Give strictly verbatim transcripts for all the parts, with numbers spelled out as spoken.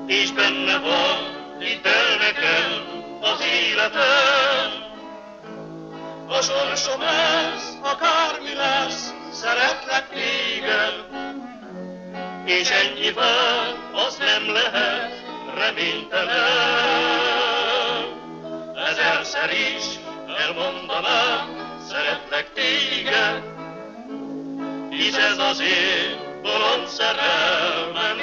és benne van, itt el nekem az életem. A sorsom lesz, akármi lesz, szeretlek téged, és ennyivel az nem lehet reménytelen. Ezerszer is elmondanám, szeretlek téged, hisz ez az én bolond szerelmem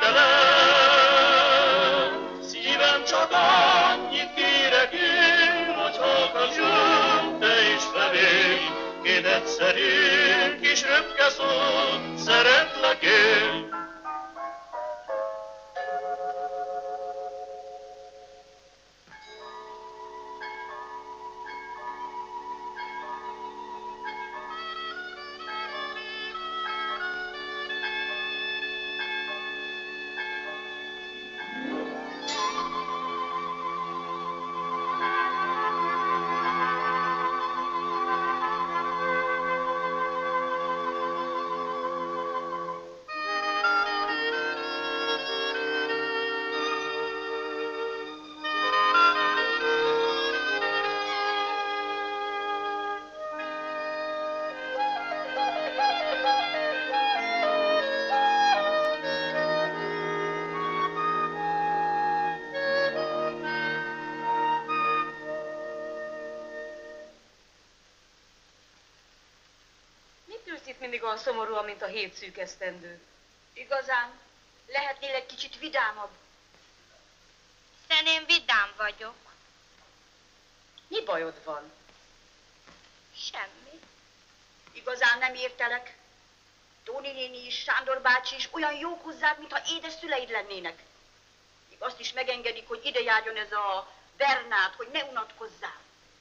végtelen. Szívem csak annyit kérek én, hogy hallgass jó, te is felém, két egyszerű kis röpke szól, szeretlek én. Mindig olyan szomorúan, mint a hét szűk esztendő. Igazán, lehetnél egy kicsit vidámabb? Hiszen én vidám vagyok. Mi bajod van? Semmi. Igazán nem értelek. Tóni néni is, Sándor bácsi is olyan jók hozzád, mintha édes szüleid lennének. Még azt is megengedik, hogy ide járjon ez a Bernát, hogy ne unatkozzál.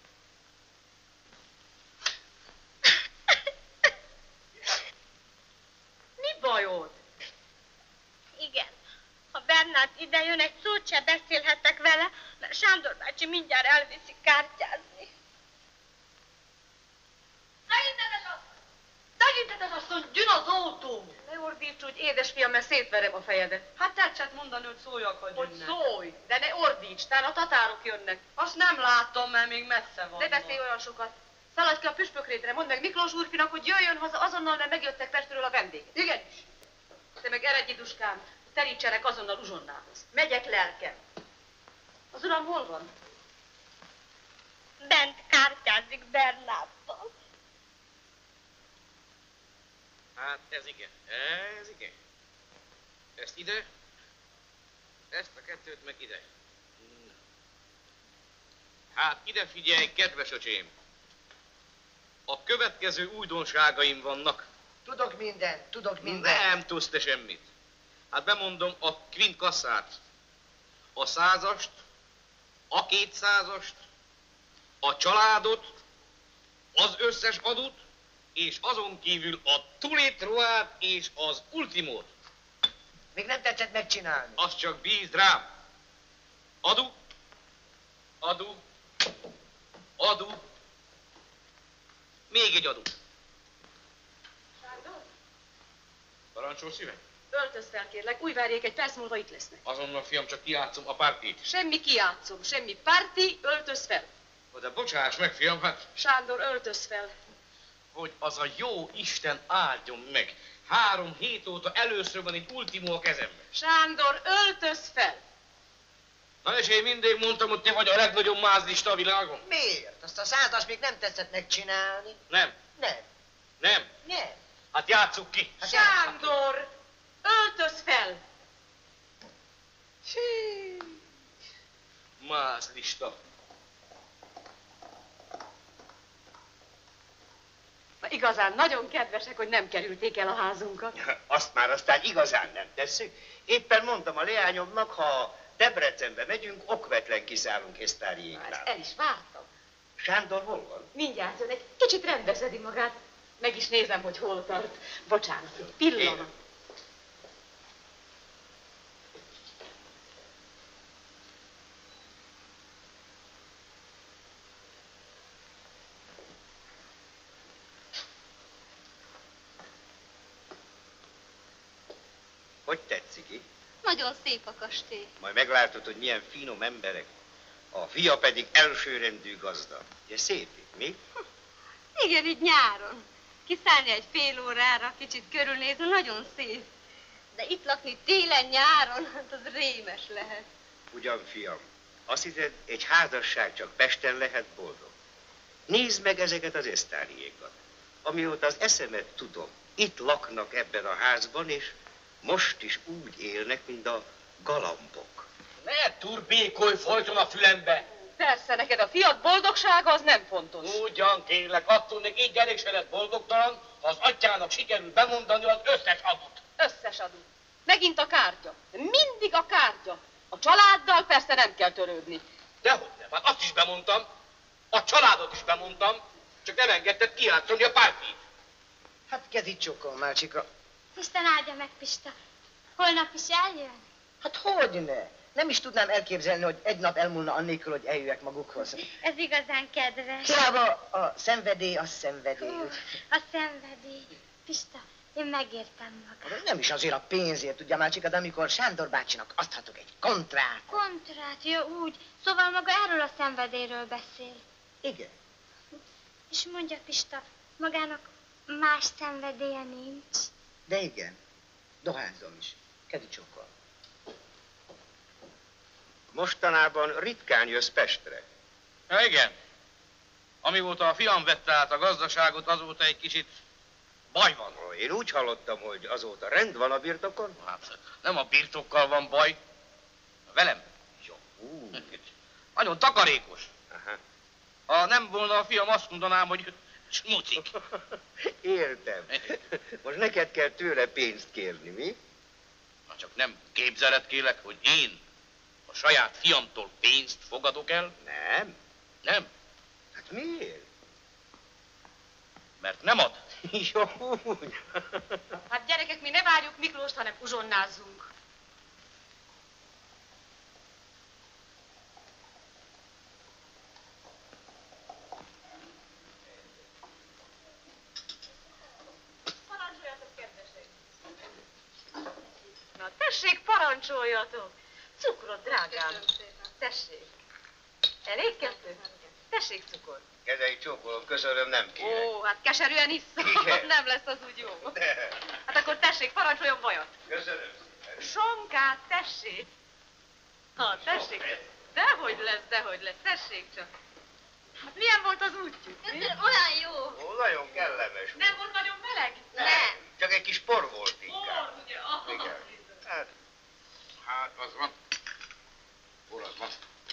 Bajod? Igen. Ha Bernát ide jön, egy szót se beszélhetek vele, mert Sándor bácsi mindjárt elviszi kártyázni. Tekintetes asszony! Tekintetes asszony, jön az autó! Ne ordíts úgy, édesfiam, mert szétverem a fejedet. Hát tetszett mondani, hogy szóljak, hogy Hogy jönnek. szólj, de ne ordíts, tán a tatárok jönnek. Azt nem látom, mert még messze van. Ne beszélj olyan sokat. Szaladj ki a püspökrétre, mondd meg Miklós úrfinak, hogy jöjjön haza azonnal, mert megjöttek Pestről a vendégek. Igenis. Te meg eredj, Iduskám, terítsenek azonnal uzsonnához. Megyek, lelkem. Az uram hol van? Bent kártyázik Bernáttal. Hát ez igen, ez igen. Ezt ide, ezt a kettőt meg ide. Hát ide figyelj, kedves öcsém. A következő újdonságaim vannak. Tudok mindent, tudok mindent. Nem tudsz te semmit. Hát bemondom a kvint kasszát, a százast, a kétszázast, a családot, az összes adót, és azon kívül a tulétroát és az ultimót. Még nem tetszett megcsinálni. Azt csak bízd rám. Adó, adó, adó, még egy adó. Sándor? Parancsol szívem? Öltöz fel, kérlek, új várjék, egy perc múlva itt lesznek. Azonnal, fiam, csak kijátszom a pártit. Semmi kijátszom, semmi párti, öltöz fel. De bocsáss meg, fiam, hát... Sándor, öltöz fel. Hogy az a jó Isten áldjon meg. Három hét óta először van egy ultimó a kezemben. Sándor, öltöz fel. Na és én mindig mondtam, hogy te vagy a legnagyobb mázlista a világon. Miért? Azt a százas még nem tetszett megcsinálni. Nem. Nem. Nem. Nem. Hát játsszuk ki. Hát Sándor, öltöz fel. Hí. Mázlista. Na, igazán nagyon kedvesek, hogy nem kerülték el a házunkat. Azt már aztán igazán nem tesszük. Éppen mondtam a leányomnak, ha Debrecenbe megyünk, okvetlen kiszállunk Esztáriéknál. Ezt el is vártam. Sándor hol van? Mindjárt jön, egy kicsit rendbeszedi magát. Meg is nézem, hogy hol tart. Bocsánat, egy pillanat. Én. Hogy tetszik? Nagyon szép a kastély. Majd meglátod, hogy milyen finom emberek. A fia pedig elsőrendű gazda. Ugye szép itt, mi? Igen, így nyáron. Kiszállni egy fél órára, kicsit körülnézni, nagyon szép. De itt lakni télen, nyáron, hát az rémes lehet. Ugyan, fiam, azt hiszed, egy házasság csak Pesten lehet boldog. Nézd meg ezeket az esztáriékat. Amióta az eszemet tudom, itt laknak ebben a házban, és most is úgy élnek, mint a galambok. Ne turbékolj folyton a fülembe! Persze, neked a fiad boldogsága az nem fontos. Ugyan kérlek, attól még így gyerek se lett boldogtalan, ha az atyának sikerül bemondani az összes adót. Összes adó. Megint a kártya. Mindig a kártya. A családdal persze nem kell törődni. Dehogy nem, hát azt is bemondtam, a családot is bemondtam, csak nem engedted kijátszani a pártit. Hát kezit csokol, Málcsika. Isten áldja meg, Pista. Holnap is eljön? Hát hogyne? Nem is tudnám elképzelni, hogy egy nap elmúlna annélkül, hogy eljöjjek magukhoz. Ez igazán kedves. Hiába a szenvedély, az szenvedély. Hú, a szenvedély. Pista, én megértem magam. Nem is azért a pénzért, tudja, Málcsika, de amikor Sándor bácsinak adhatok egy kontrát. Kontrát, ja úgy. Szóval maga erről a szenvedélyről beszél. Igen. És mondja, Pista, magának más szenvedélye nincs. De igen. Dohányzom is. Kezit csokol. Mostanában ritkán jössz Pestre. Ja, igen. Amióta a fiam vette át a gazdaságot, azóta egy kicsit baj van. Én úgy hallottam, hogy azóta rend van a birtokon. Hát nem a birtokkal van baj, velem. Jó. Uh. Nagyon takarékos. Aha. Ha nem volna a fiam, azt mondanám, hogy smucik. Értem. Most neked kell tőle pénzt kérni, mi? Na csak nem képzelet kérlek, hogy én a saját fiamtól pénzt fogadok el? Nem. Nem, Hát miért? mert nem ad. Jó, úgy. Hát gyerekek, mi ne várjuk Miklóst, hanem uzsonnázzunk. Parancsoljatok, kedvesek! Na, tessék, parancsoljatok! Cukrot, drágám! Tessék! Elég kettő? Tessék cukor! Kezei csókolom, köszönöm, nem kérek. Ó, hát keserűen isszom, Igen. nem lesz az úgy jó. Hát akkor tessék, parancsoljon vajat. Köszönöm. Sonkát, tessék. Ha, tessék. Dehogy lesz, dehogy lesz, tessék csak. Hát milyen volt az útjuk? mi? Olyan jó. Ó, nagyon kellemes. Nem volt nagyon meleg? Nem. Csak egy kis por volt inkább. Ó, ugye, aha. Igen. Hát, Hát az van. Hol az van?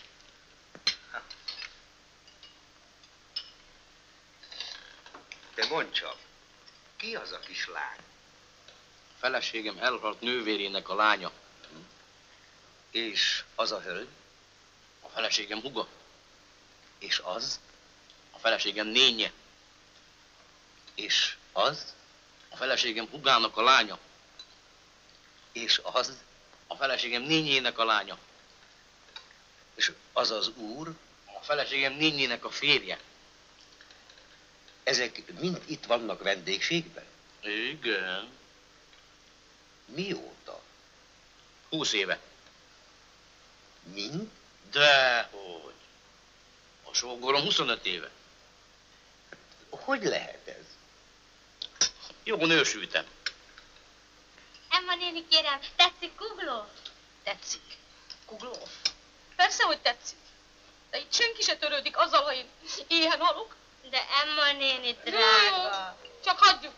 te mondd csak, ki az a kis lány? A feleségem elhalt nővérének a lánya. És az a hölgy? A feleségem huga. És az? A feleségem nénye. És az? A feleségem hugának a lánya. És az? A feleségem nényének a lánya. És az az úr? A feleségem nényének a férje. Ezek mind itt vannak vendégségben? Igen. Mióta? Húsz éve. Mind? Dehogy. A sógorom huszonöt éve. Hogy lehet ez? Jó nősültem. Emma néni, kérem, tetszik Kugló? Tetszik. Kugló? Persze, hogy tetszik. De itt senki se törődik azzal, ha én éhen halok. De Emma néni, Jó, drága. csak hagyjuk.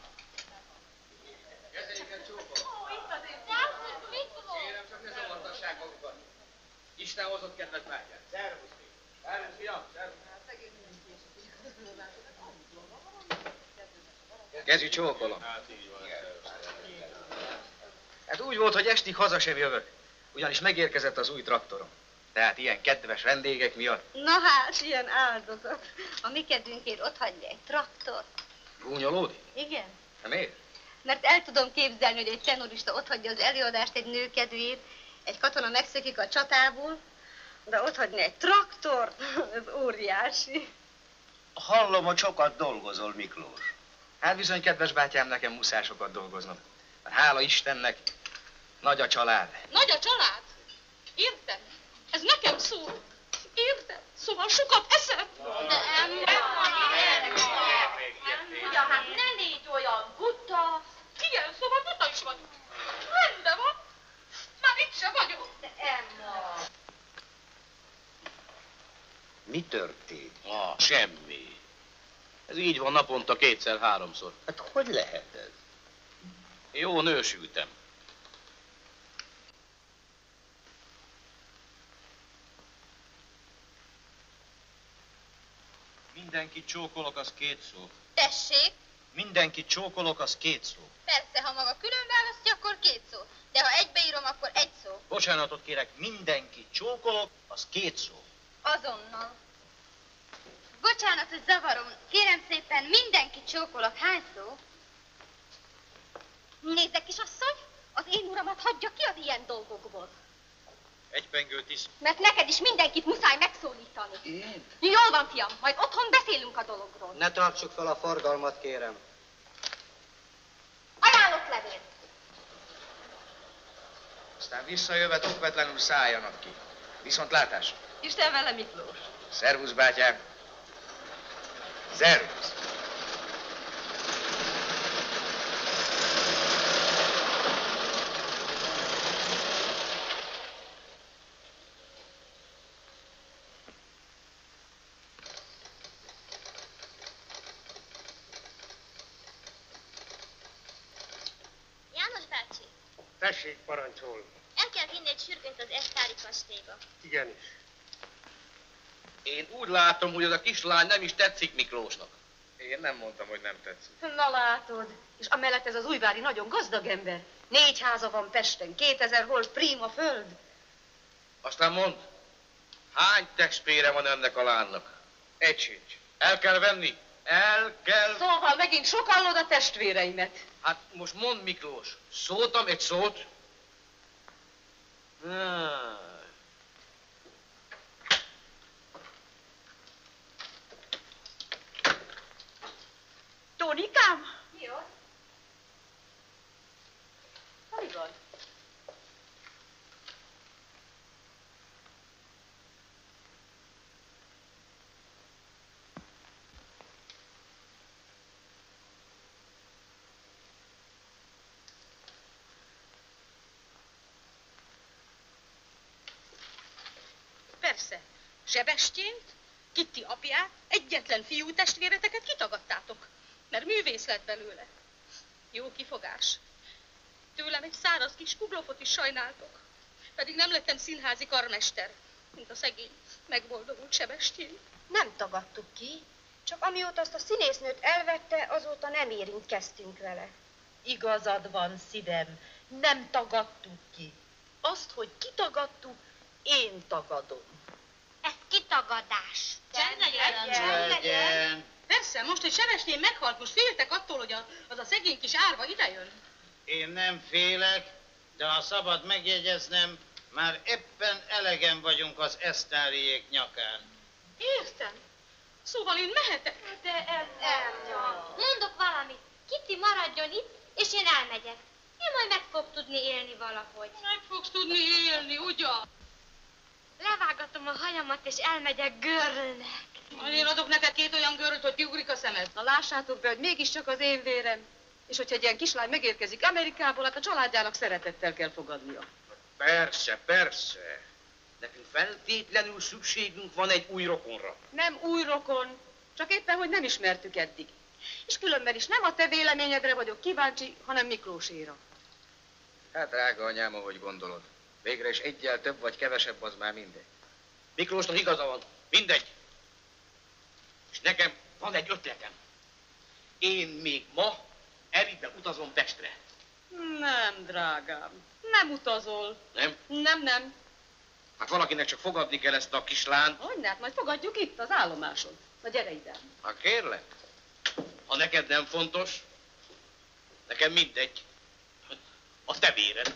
Kérem, csak ne zavartassák magukat. Isten hozott kedvet bátyát. Szervusz, még. Szervusz, fiam, szervusz. Kezi csókolom. Hát így van. Hát úgy volt, hogy estig haza sem jövök. Ugyanis megérkezett az új traktorom. Tehát ilyen kedves vendégek miatt. Na hát, ilyen áldozat. A mi kedvünkért ott hagyja egy traktor. Gúnyolódik? Igen. Nem miért? Mert el tudom képzelni, hogy egy tenorista ott hagyja az előadást egy nő kedvéért, egy katona megszökik a csatából, de ott hagyni egy traktor, ez óriási. Hallom, hogy sokat dolgozol, Miklós. Hát bizony, kedves bátyám, nekem muszáj sokat dolgoznom. Hát hála Istennek, Nagy a család. Nagy a család? Érted? Ez nekem szól. Érted? Szóval sokat eszem. De nem, nem van Ugye, hát ne légy olyan buta. Igen, szóval buta is vagyok. Rendben van. Már itt sem vagyok. De Emma. Mi történt? Ah, semmi. Ez így van naponta kétszer-háromszor. Hát hogy lehet ez? Jó nősültem. Mindenkit csókolok, az két szó. Tessék? Mindenkit csókolok, az két szó. Persze, ha maga külön választja, akkor két szó. De ha egybeírom, akkor egy szó. Bocsánatot kérek, mindenkit csókolok, az két szó. Azonnal. Bocsánat, hogy zavarom. Kérem szépen, mindenkit csókolok. Hány szó? Nézze, kisasszony, az én uramat hagyja ki az ilyen dolgokból. Egy pengőt is. Mert neked is mindenkit muszáj megszólítani. Én? Jól van, fiam, majd otthon beszélünk a dologról. Ne tartsuk fel a forgalmat, kérem. Ajánlott levél. Aztán visszajövet okvetlenül szálljanak ki. Viszont látás. Isten vele, Miklós. Szervusz, bátyám. Szervusz. János bácsi, Tessék, parancsol. el kell vinni egy sürgőnyt az Esztári kastélyba. Igenis. Én úgy látom, hogy az a kislány nem is tetszik Miklósnak. Én nem mondtam, hogy nem tetszik. Na látod, és amellett ez az újvári nagyon gazdag ember. Négy háza van Pesten, kétezer volt prima föld. Aztán mondd, hány testvére van ennek a lánynak? Egy sincs. El kell venni? El kell... Szóval megint sokallod a testvéreimet. Hát most mondd, Miklós, szóltam egy szót? Ah. Tónikám? Mi az? Mi van? Persze. Sebestyént, Kitti apját, egyetlen fiú testvéreteket kitagadtátok, mert művész lett belőle. Jó kifogás. Tőlem egy száraz kis kuglofot is sajnáltok, pedig nem lettem színházi karmester, mint a szegény, megboldogult Sebestyén. Nem tagadtuk ki, csak amióta azt a színésznőt elvette, azóta nem érintkeztünk vele. Igazad van, szívem. Nem tagadtuk ki. Azt, hogy kitagadtuk, én tagadom. Ez kitagadás. Legyen. Persze, most, hogy Sebestyén meghalt, most féltek attól, hogy a, az a szegény kis árva idejön. Én nem félek, de ha szabad megjegyeznem, már éppen elegen vagyunk az Esztáriék nyakán. Értem. Szóval én mehetek. De ez Emma. Mondok valamit. Kitti maradjon itt, és én elmegyek. Ő majd meg fog tudni élni valahogy. Meg fogsz tudni élni, ugyan? Levágatom a hajamat, és elmegyek görlnek. Én adok neked két olyan göröt, hogy kiugrik a szemed. Na lássátok be, hogy mégiscsak az én vérem. És hogyha egy ilyen kislány megérkezik Amerikából, hát a családjának szeretettel kell fogadnia. Persze, persze. Nekünk feltétlenül szükségünk van egy új rokonra. Nem új rokon, csak éppen, hogy nem ismertük eddig. És különben is nem a te véleményedre vagyok kíváncsi, hanem Miklóséra. Hát, drága anyám, ahogy gondolod. Végre is egyel több vagy kevesebb, az már mindegy. Miklósnak igaza van, mindegy. És nekem van egy ötletem. Én még ma Eribe utazom Pestre. Nem, drágám, nem utazol. Nem? Nem, nem. Hát valakinek csak fogadni kell ezt a kislányt. Hogyne, hát majd fogadjuk itt, az állomáson. Na gyere ide. Ha kérlek, ha neked nem fontos, nekem mindegy. A te véred.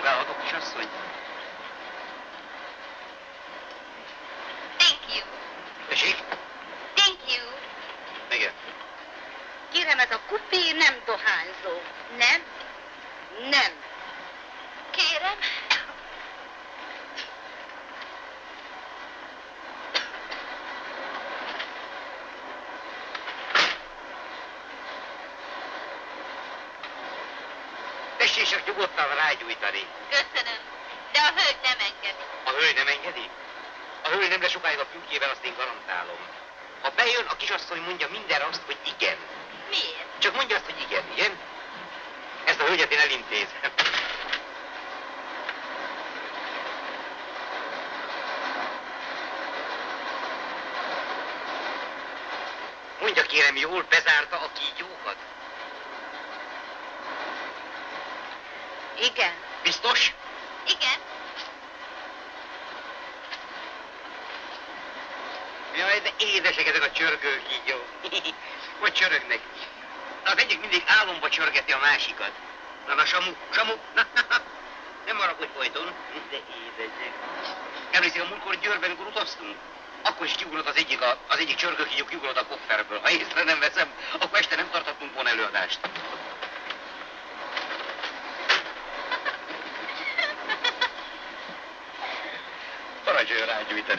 Szolgálhatok, kisasszony? Thank you. Tessék? Thank you. Igen. Kérem, ez a kupé nem dohányzó. Nem? Nem. Kérem. Tessék csak nyugodtan rágyújtani. Köszönöm, de a hölgy nem engedi. A hölgy nem engedi? A hölgy nem lesz sokáig a fülkével, azt én garantálom. Ha bejön, a kisasszony mondja mindenre azt, hogy igen. Miért? Csak mondja azt, hogy igen, igen? Ezt a hölgyet én elintézem. Mondja kérem, jól bezárta a kígyókat? Igen. Biztos? Igen. Jaj, de édesek ezek a csörgő kígyók. Hogy csörögnek? Az egyik mindig álomba csörgeti a másikat. Na, na, Samu, Samu, na, nem haragudj folyton. De édesek. Emlékszik, a múltkor Győrben, amikor utaztunk? Akkor is kiugrott az egyik, a, az egyik csörgőkígyó kiugrott a kofferből. Ha észre nem veszem, akkor este nem tarthatunk volna előadást. Parancsoljon rágyújtani.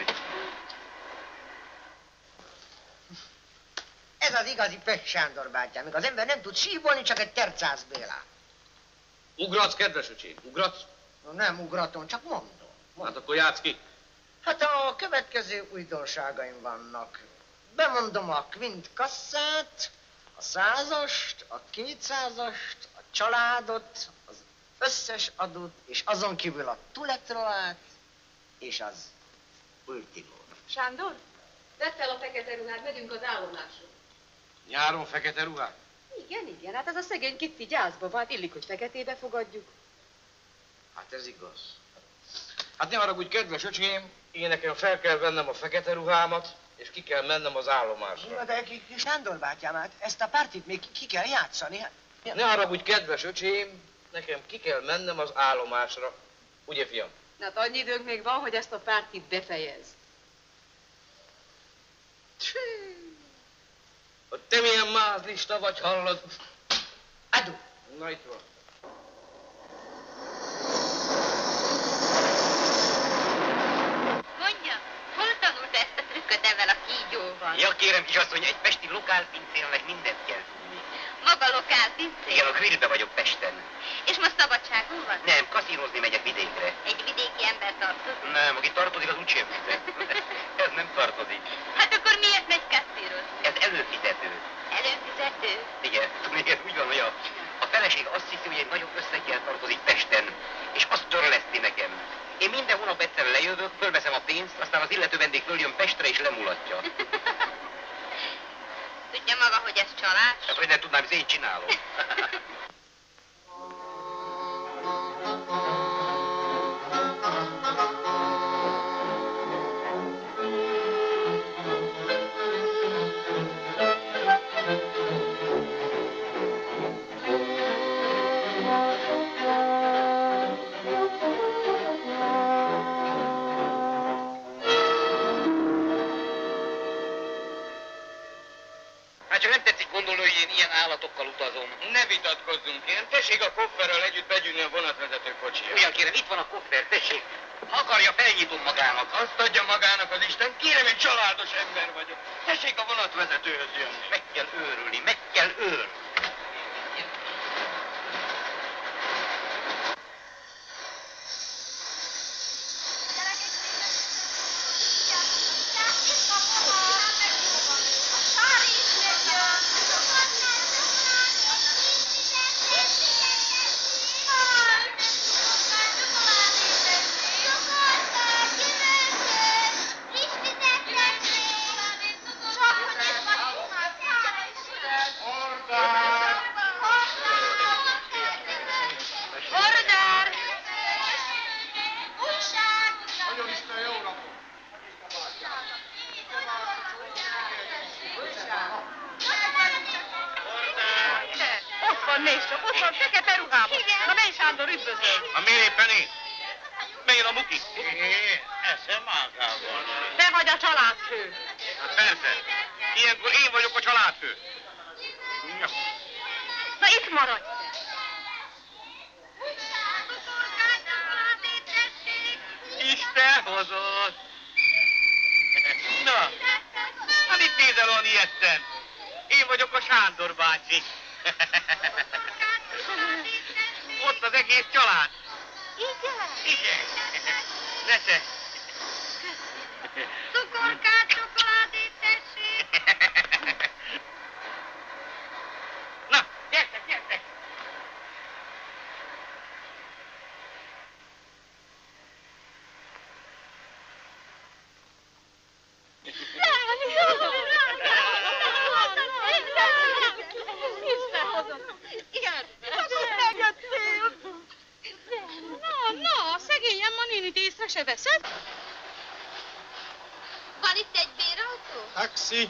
Ez az igazi Pöcs Sándor bátyám, mikor az ember nem tud síbolni, csak egy tercász Bélát. Ugratsz, kedves öcsém, ugratsz? Nem ugratom, csak mondom. Hát akkor játsz ki. Hát a következő újdonságaim vannak. Bemondom a kvint kasszát, a százast, a kétszázast, a családot, az összes adót, és azon kívül a tuletroát, és az ultimót. Sándor, vedd fel a fekete ruhát, megyünk az állomásra. Nyáron fekete ruhát? Igen, igen, hát ez a szegény Kitty gyászba vált, illik, hogy feketébe fogadjuk. Hát ez igaz. Hát ne haragudj, kedves öcsém, én nekem fel kell vennem a fekete ruhámat, és ki kell mennem az állomásra. Na, de Sándor bátyám, hát ezt a pártit még ki kell játszani. Hát... Ne haragudj, kedves öcsém, nekem ki kell mennem az állomásra. Ugye, fiam? Na, hát annyi időnk még van, hogy ezt a pártit befejezd. Hogy te milyen mázlista vagy, hallod? Adó! Na, itt van. Mondja, hol tanulta ezt a trükköt ezzel a kígyóval? Ja, kérem, kisasszony, egy pesti lokálpincérnek mindent kell tudni. Maga lokál pincér? Igen, a grillbe vagyok Pesten. És most szabadságon van? Nem, kaszínozni megyek vidékre. Egy vidéki ember tartozik? Nem, aki tartozik, az úgysem fizet. Ez nem tartozik. Hát akkor miért megy kasszírozni? Ez előfizető. Előfizető? Igen, igen, úgy van, hogy a, a feleség azt hiszi, hogy egy nagyobb összeggel tartozik Pesten, és azt törleszti nekem. Én minden hónap egyszer lejövök, fölveszem a pénzt, aztán az illető vendég följön Pestre és lemulatja. Tudja maga, hogy ez csalás? Hát, hogy nem tudnám, ezt én csinálom. Hát csak nem tetszik gondolni, hogy én ilyen állatokkal utazom. Ne vitatkozzunk ilyen. Tessék a kofferrel együtt begyűlni a vonatvezető kocsiját. Ugyan kérem, itt van a koffer, tessék. Ha akarja, felnyitom magának. Azt adja magának az Isten. Kérem, én családos ember vagyok. Tessék a vonatvezetőhöz jönni. Meg kell őrülni, meg kell őrülni. Sándor, üdvözöl. A miért éppen én? Melyén a muki? Én eszem magával. Te vagy a családfő. Hát persze. Ilyenkor én vagyok a családfő. Ja. Na itt maradj. Isten hozott. Na, hát itt nézel olyan ilyetten. Én vagyok a Sándor bácsi. Ott az egész család. Igen? Igen. Nesze. Cukorkát, csokoládét, tessék! Na, gyertek, gyertek. Na, na, szegényem ma nénit észre se veszed? Van itt egy bérautó? Taxi!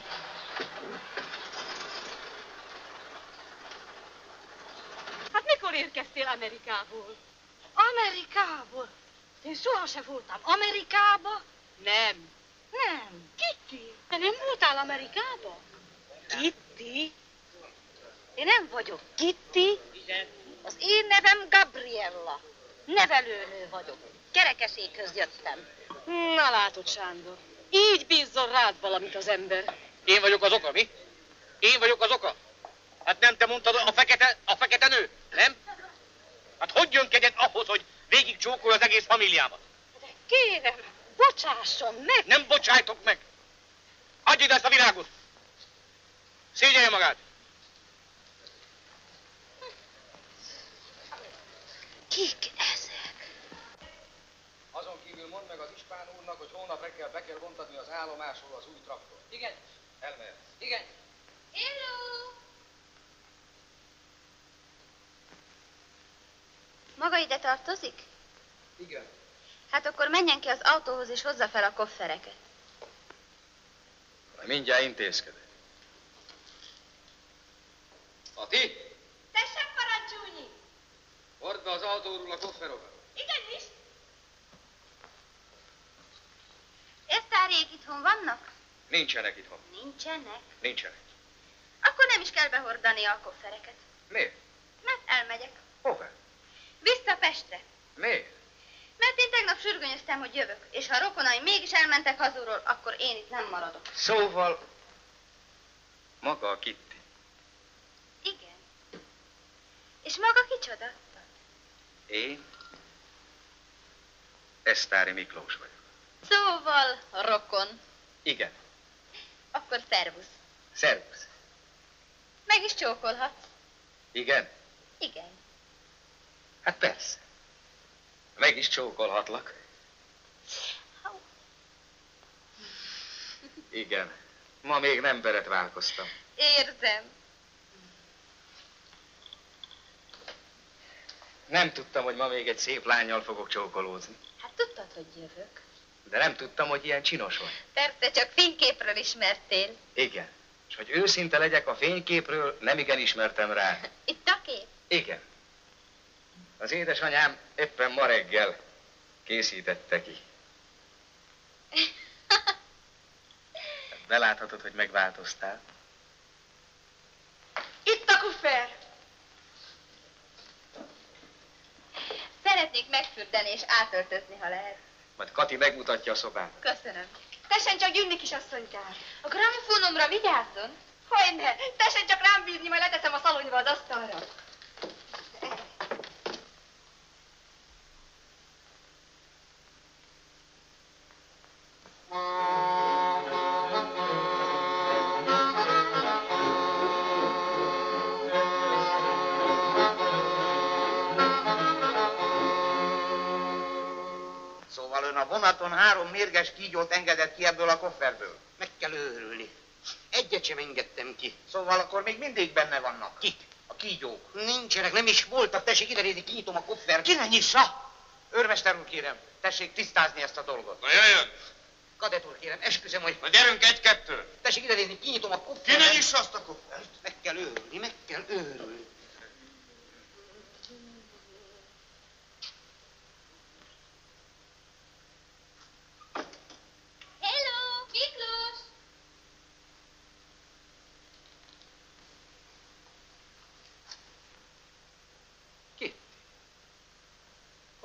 Hát mikor érkeztél Amerikából? Amerikából? Én sohasem voltam Amerikába. Nem. Nem. Kitty, Te nem voltál Amerikába? Kitty? Én nem vagyok Kitty. Az én nevem Gabriella. Nevelőnő vagyok. Kerekesékhöz jöttem. Na látod, Sándor, így bízzon rád valamit az ember. Én vagyok az oka, mi? Én vagyok az oka? Hát nem te mondtad a fekete, a fekete nő, nem? Hát hogy jön kegyed ahhoz, hogy végig csókolja az egész familiámat? Kérem, bocsásson meg! Nem bocsájtok meg! Adj ide ezt a virágot! Szégyelje magát! Kik ezek? Azon kívül mondd meg az ispán úrnak, hogy holnap reggel be kell vontatni az állomásról az új traktor. Igen. Elmehetsz. Igen. Hello! Maga ide tartozik? Igen. Hát akkor menjen ki az autóhoz és hozza fel a koffereket. Mindjárt intézkedek. Ati, Tessék parancsolni! hord be az autóról a kofferokat. Igenis! Esztárék itthon vannak? Nincsenek itthon. Nincsenek. Nincsenek. Akkor nem is kell behordani a koffereket. Miért? Mert elmegyek. Hova? Vissza Pestre. Miért? Mert én tegnap sürgönyöztem, hogy jövök. És ha a rokonaim mégis elmentek hazulról, akkor én itt nem maradok. Szóval maga a Kitty. Igen. És maga kicsoda? Én Esztári Miklós vagyok. Szóval rokon. Igen. Akkor szervusz. Szervusz. Meg is csókolhatsz. Igen? Igen. Hát persze. Meg is csókolhatlak. Igen. Ma még nem beretválkoztam. Érzem. Nem tudtam, hogy ma még egy szép lánnyal fogok csókolózni. Hát tudtad, hogy jövök. De nem tudtam, hogy ilyen csinos vagy. Persze, csak fényképről ismertél. Igen. És hogy őszinte legyek a fényképről, nem igen ismertem rá. Itt a kép? Igen. Az édesanyám éppen ma reggel készítette ki. Beláthatod, hogy megváltoztál. Itt a kuffer! Szeretnék megfürdeni és átöltözni, ha lehet. Majd Kati megmutatja a szobát. Köszönöm. Tessen csak gyűnni, kisasszonykám! A gramofónomra vigyázzon. Hogyne! Tessen csak rám bízni, majd leteszem a szalonyba az asztalra. Szóval ön a vonaton három mérges kígyót engedett ki ebből a kofferből. Meg kell őrülni. Egyet sem engedtem ki. Szóval akkor még mindig benne vannak. Kik? A kígyók. Nincsenek, nem is voltak. Tessék idenézni, kinyitom a koffert. Ki ne nyissa! Őrmester úr, kérem, tessék tisztázni ezt a dolgot. Na jöjjön! Kadett úr, kérem, esküszöm, hogy... Na gyerünk egy-kettő! Tessék idenézni, kinyitom a koffert. Ki ne nyissa azt a koffert? Meg kell őrülni, meg kell őrülni.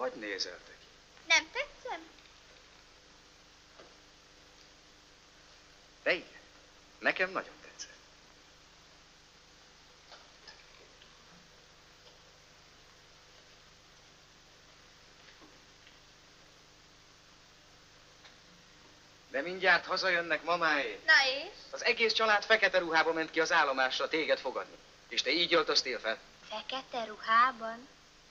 Hogy nézeltek? Nem tetszem? De igen, nekem nagyon tetszett. De mindjárt hazajönnek mamáért. Na és? Az egész család fekete ruhába ment ki az állomásra téged fogadni. És te így öltöztél fel? Fekete ruhában?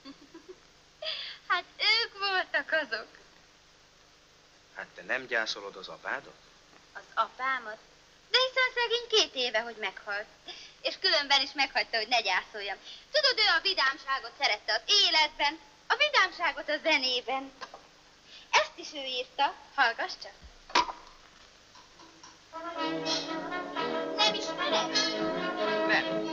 Hát ők voltak azok. Hát te nem gyászolod az apádot? Az apámat? De hiszen szegény két éve, hogy meghalt. És különben is meghagyta, hogy ne gyászoljam. Tudod, ő a vidámságot szerette az életben, a vidámságot a zenében. Ezt is ő írta, hallgass csak. Nem ismered? Nem.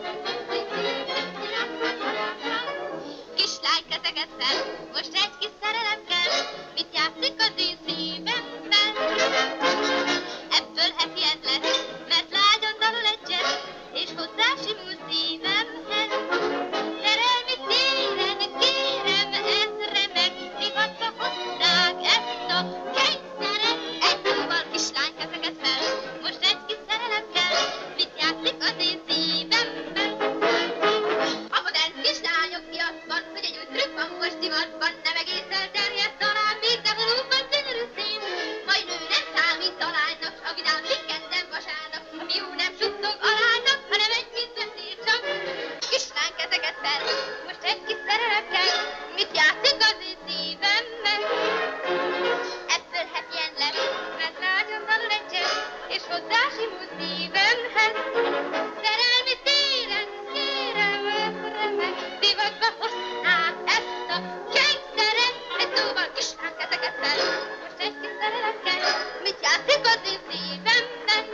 Kislány kezeket fel, most egy kis szerelem kell, mit játszik az én szívemmel. Ebből happy end lesz, mert lágyan dalol egy jazz, és hozzá simul szívemhez. Szerelmi téren kérem, ez remek, divatba hozzák ezt a kényszeret. Egy szóval kislány kezeket fel, most egy kis szerelem kell, mit játszik az én szívemmel. A modern kislányok piacban, hogy egy új trükk van most divatban, nem egész elterjedt, talán még Devolúban gyönyörű szín. Majd nő nem számít talánynak, a vidám sikenden vasának, a fiú nem suttog alánynak, hanem egy kis beszél csak. Kislány kezeket fel, most egy kis szerelem kell, mit játszik az én szívemmel. Ebből happy end lesz, mert lágyan dalol egy jazz, és hozzá simul szívemhez. Szerelmi téren kérem, ez remek, divatba hoznák ezt a kényszeret. Egy szóval kislány kezeket fel, most egy kis szerelem kell, mit játszik az én szívemmel.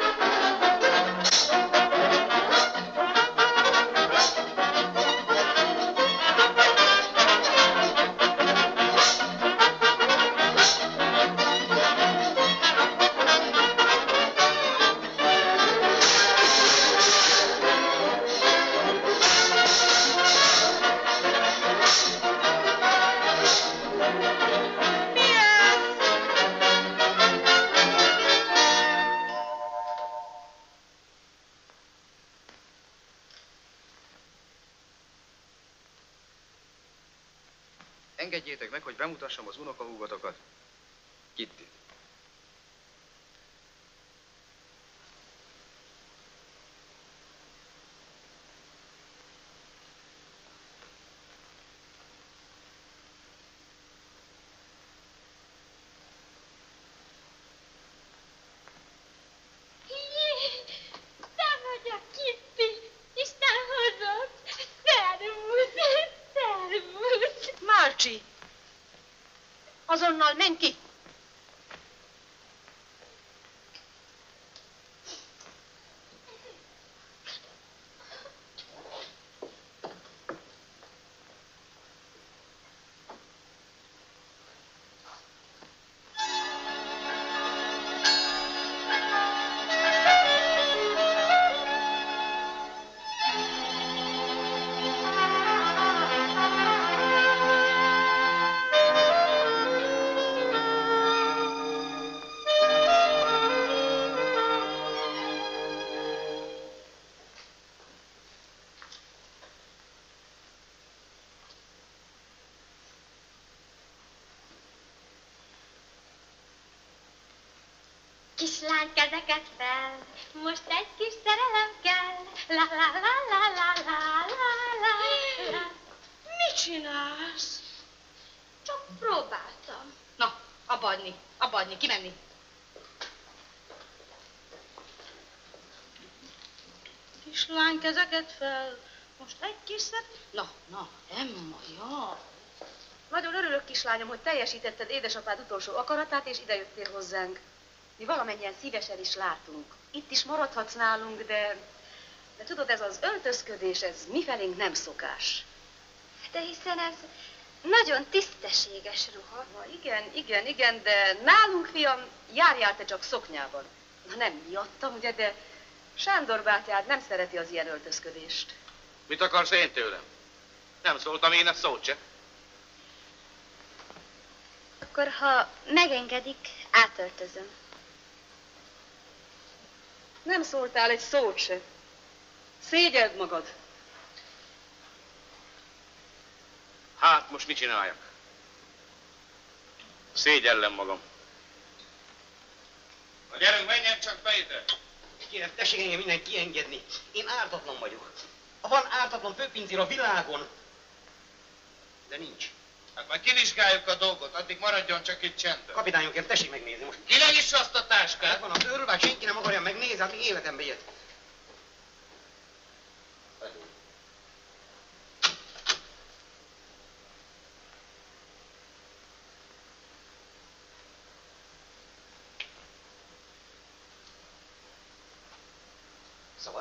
Engedjétek meg, hogy bemutassam az unokahúgotokat. Kittit. Te vagy a Kitty! Isten hozott! Szervusz! Szervusz! Márcsi! Azonnal menj ki! Kislány kezeket fel, most egy kis szerelem kell. La la la la la la la la la. Mit csinálsz? Csak próbáltam. Na, abba adni, abba adni, kimenni. Kislány kezeket fel, most egy kis szer... Na, na, Emma, ja. Nagyon örülök, kislányom, hogy teljesítetted édesapád utolsó akaratát, és idejöttél hozzánk. Mi valamennyien szívesen is látunk. Itt is maradhatsz nálunk, de... De tudod, ez az öltözködés, ez mifelénk nem szokás. De hiszen ez nagyon tisztességes ruha. Na, igen, igen, igen, de nálunk, fiam, járjál te csak szoknyában. Na nem miattam, ugye, de Sándor bátyád nem szereti az ilyen öltözködést. Mit akarsz én tőlem? Nem szóltam én a szót se. Akkor, ha megengedik, átöltözöm. Nem szóltál egy szót se. Szégyeld magad. Hát, most mit csináljak? Szégyellem magam. Na gyerünk, menjen csak be ide! Kérem, tessék engem minden kiengedni. Én ártatlan vagyok. Van ártatlan főpincér a világon. De nincs. Hát majd kivizsgáljuk a dolgot, addig maradjon csak itt csendben. Kapitányom, kérem, tessék megnézni most. Ki legissa azt a táskát? Hát van az őrülvák, senki nem akarja megnézni, hát életembe ilyet. Szabad?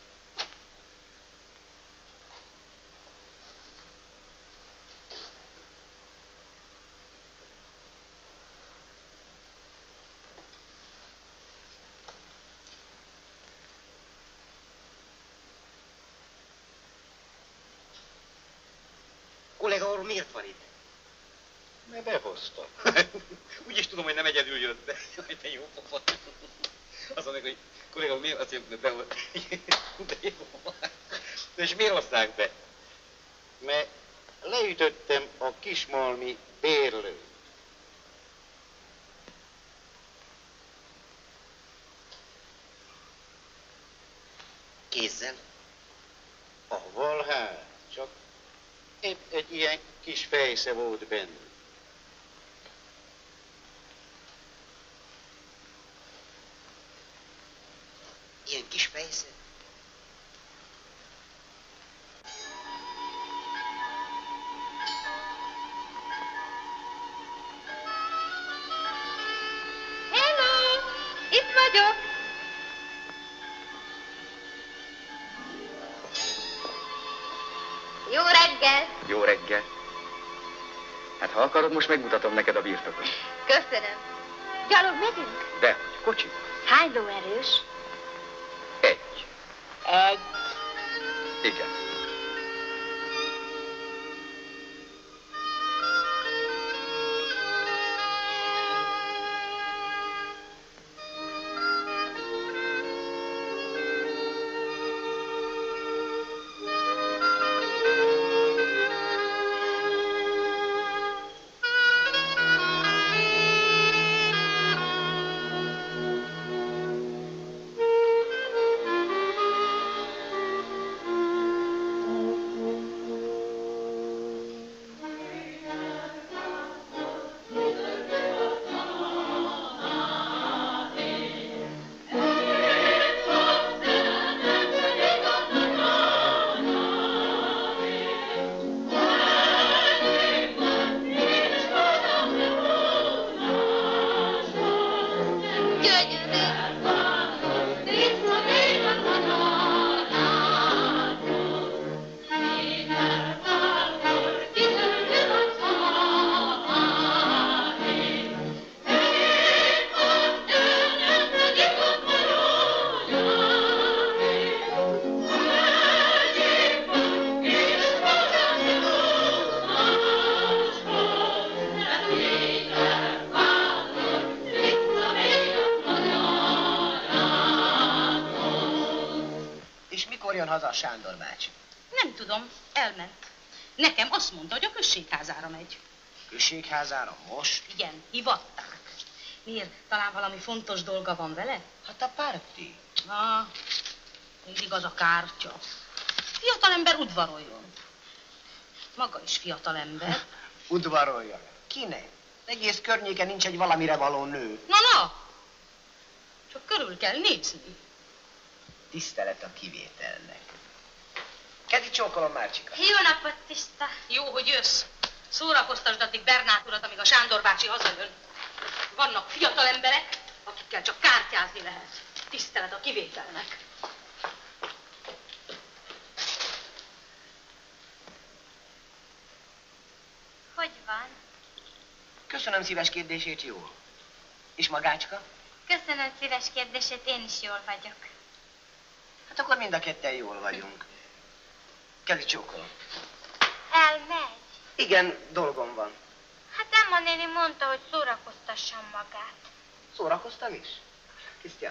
Kollega úr, miért van itt? Mert behozta. Úgy is tudom, hogy nem egyedül jött be. Jaj, te jó pofa. Azt mondják, hogy kollega úr, miért? Azt mondják, hogy be. De jó. De és miért hozták be? Mert leütöttem a kismalmi bérlőt. Kézzel? Ahval hát, csak épp egy ilyen kis fejsze volt benne. Ilyen kis fejsze? Hello! Itt vagyok! Jó reggel! Jó reggel. Hát ha akarod, most megmutatom neked a birtokot. Köszönöm. Gyalog megyünk? De, kocsi. Hány lóerős? Egy. Egy. Igen. jön haza a Sándor bácsi? Nem tudom, elment. Nekem azt mondta, hogy a községházára megy. Községházára most? Igen, hivatták. Miért? Talán valami fontos dolga van vele? Hát a párti. Ah, mindig az a kártya. Fiatalember udvaroljon. Maga is fiatalember. Udvaroljon. Kinek? Egész környéken nincs egy valamire való nő. Na, na! Csak körül kell nézni. Tisztelet a kivételnek. Kedi csókolom, Márcsika. Jó napot, Tiszta. Jó, hogy jössz. Szórakoztasd addig Bernát urat, amíg a Sándor bácsi hazajön. Vannak fiatal emberek, akikkel csak kártyázni lehet. Tisztelet a kivételnek. Hogy van? Köszönöm szíves kérdését, jó. És magácska? Köszönöm szíves kérdését, én is jól vagyok. Hát akkor mind a ketten jól vagyunk. Kedi csókolom. Elmegy? Igen, dolgom van. Hát nem Emma néni mondta, hogy szórakoztassam magát. Szórakoztam is? Krisztián.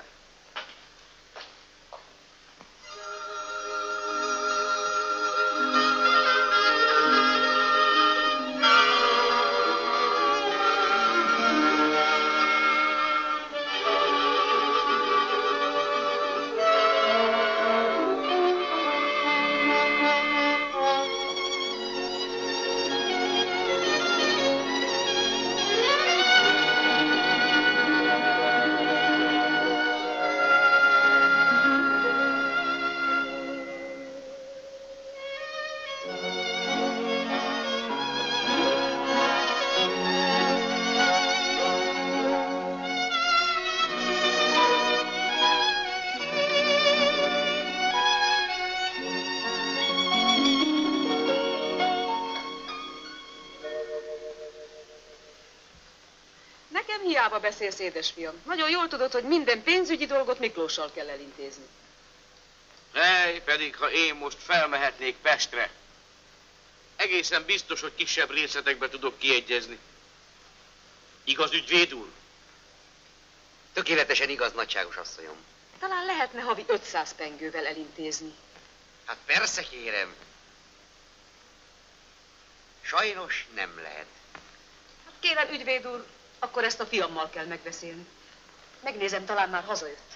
Hiába beszélsz, édesfiam. Nagyon jól tudod, hogy minden pénzügyi dolgot Miklóssal kell elintézni. Hely, pedig ha én most felmehetnék Pestre, egészen biztos, hogy kisebb részletekbe tudok kiegyezni. Igaz, ügyvéd úr? Tökéletesen igaz, nagyságos asszonyom. Talán lehetne havi ötszáz pengővel elintézni. Hát persze, kérem. Sajnos nem lehet. Hát kérem, ügyvéd úr, akkor ezt a fiammal kell megbeszélni. Megnézem, talán már hazajött.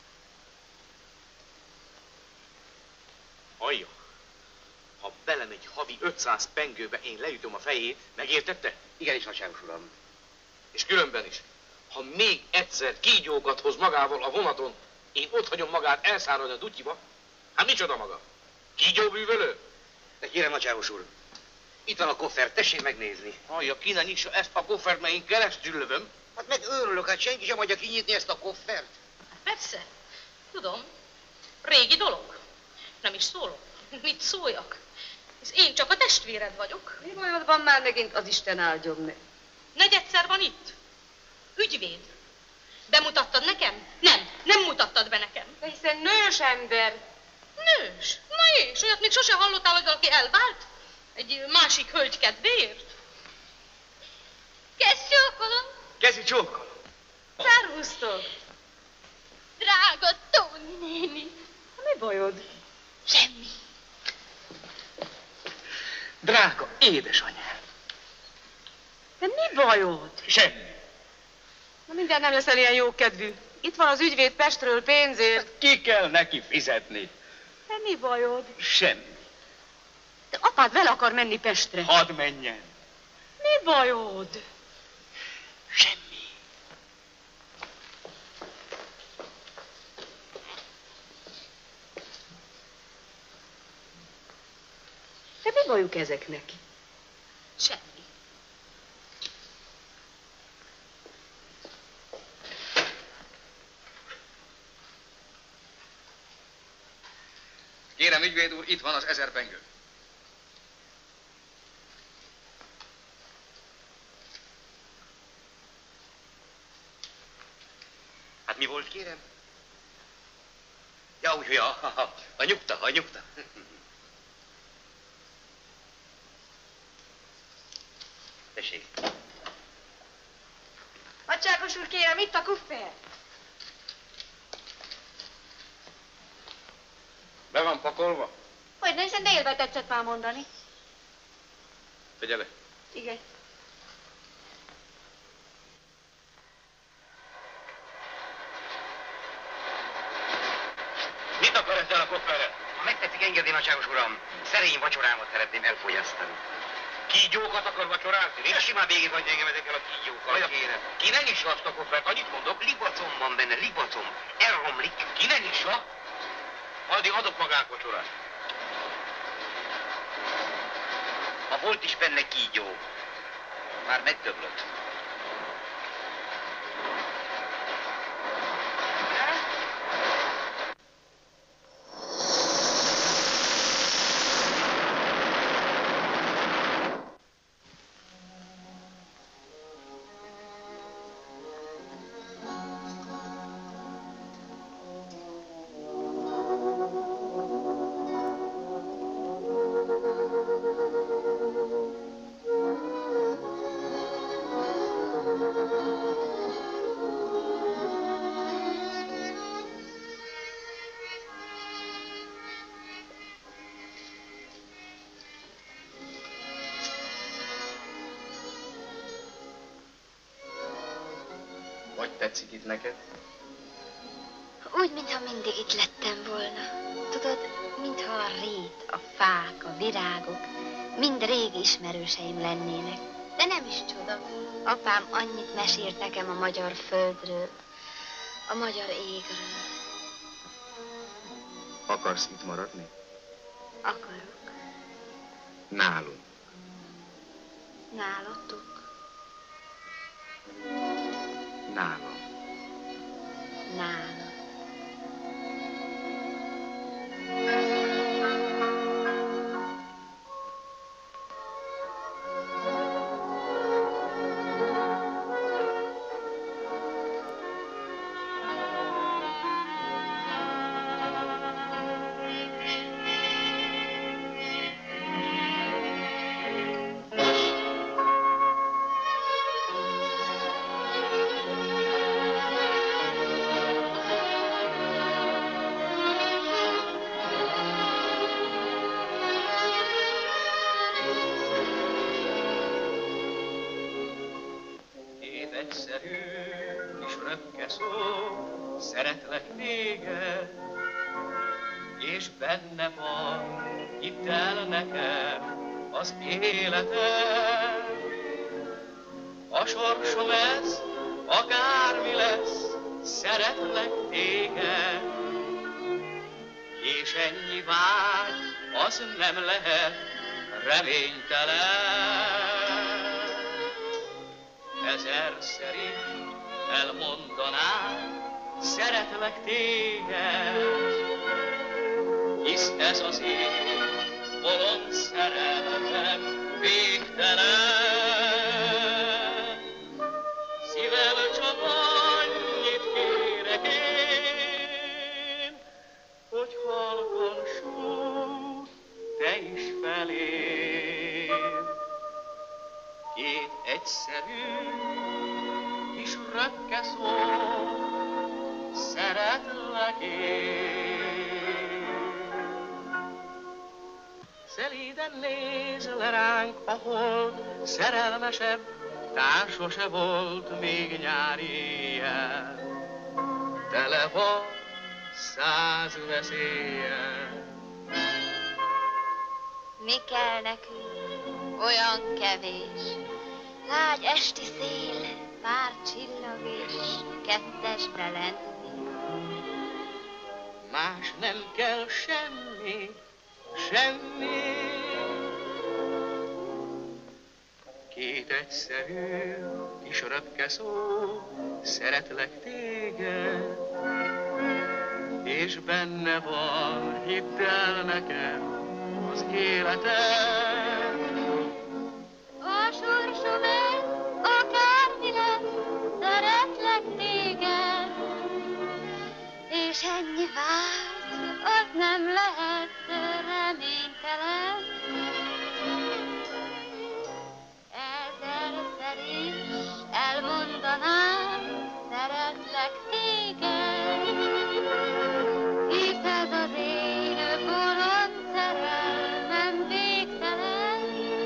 Hallja, ha belemegy havi ötszáz pengőbe, én leütöm a fejét, megértette? Igenis, nagyságos uram. És különben is, ha még egyszer kígyókat hoz magával a vonaton, én otthagyom magát elszárad a dutyiba, hát micsoda maga? Kígyóbűvölő? De kérem, nagyságos úr, itt van a koffer, tessék megnézni. Hallja, ki ne nyissa ezt a koffert, mert én keresztül lövöm. Hát meg őrülök, hát senki sem adja kinyitni ezt a koffert. Persze, tudom. Régi dolog. Nem is szólok. Mit szóljak? Hisz én csak a testvéred vagyok. Mi bajod van már megint, az Isten áldjon meg? Negyedszer van itt. Ügyvéd. Bemutattad nekem? Nem, nem mutattad be nekem. De hiszen nős ember. Nős? Na és, olyat még sose hallottál, hogy valaki elvált? Egy másik hölgy kedvéért? Kezd csókolom. Kezdj csókolom. Szervusztok. Drága Tóni néni. Mi bajod? Semmi. Drága édesanyám. De mi bajod? Semmi. Na minden nem leszel ilyen jókedvű. Itt van az ügyvéd Pestről pénzért. Ki kell neki fizetni? De mi bajod? Semmi. De apád vele akar menni Pestre. Hadd menjen. Mi bajod? Semmi. De mi bajuk ezeknek? Semmi. Kérem, ügyvéd úr, itt van az ezer pengő. Hát mi volt, kérem? Ja, úgy, hogy a, a, a nyugta, a nyugta. Tessék. Nagyságos úr, kérem, itt a kuffer. Be van pakolva? Hogy ne, hiszen délbe tetszett már mondani. Tegye le. Igen. Mit akar ezzel a kofferrel? Ha megtetszik engedni, nagyságos uram, szerény vacsorámat szeretném elfogyasztani. Kígyókat akar vacsorázni? Én simán végig hagyja engem ezekkel a kígyókkal, kérem. Ki ne nyissa azt a koffert, annyit mondok. Libacom van benne, libacom. Elromlik. Ki ne nyissa? Addig adok magánk vacsorát. Ha volt is benne kígyó, már megdöglött. Hogy tetszik itt neked? Úgy, mintha mindig itt lettem volna. Tudod, mintha a rét, a fák, a virágok mind régi ismerőseim lennének. De nem is csoda. Apám annyit mesélt nekem a magyar földről, a magyar égről. Akarsz itt maradni? Akarok. Nálunk. Nálatok? Nálam. Nálam. Szeretlek téged, és benne van, hidd el nekem az életem. A sorsom ez, akármi lesz, szeretlek téged, és ennyi vágy, az nem lehet reménytelen. Ezerszer is elmondanám, szeretlek téged, hisz ez az én bolond szerelmem végtelen. Szívem csak annyit kérek én, hogy halkan súg te is felém. Két egyszerű kis röpke szó, szeretlek én. Szelíden nézel ránk a hold, szerelmesebb társa se volt még nyári éjjel. Tele van száz veszéllyel. Mi kell nekünk olyan kevés? Lágy esti szél, pár csillag és kettesbe lenni. Más nem kell semmi, semmi. Két egyszerű kis röpke szó, szeretlek téged, és benne van, hidd el nekem, az életem. A sorsom ez, akármi lesz, szeretlek téged, és ennyi vágy, az nem lehet reménytelen. ezerszer is elmondanám, szeretlek téged, Hisz ez az én bolond szerelmem végtelen.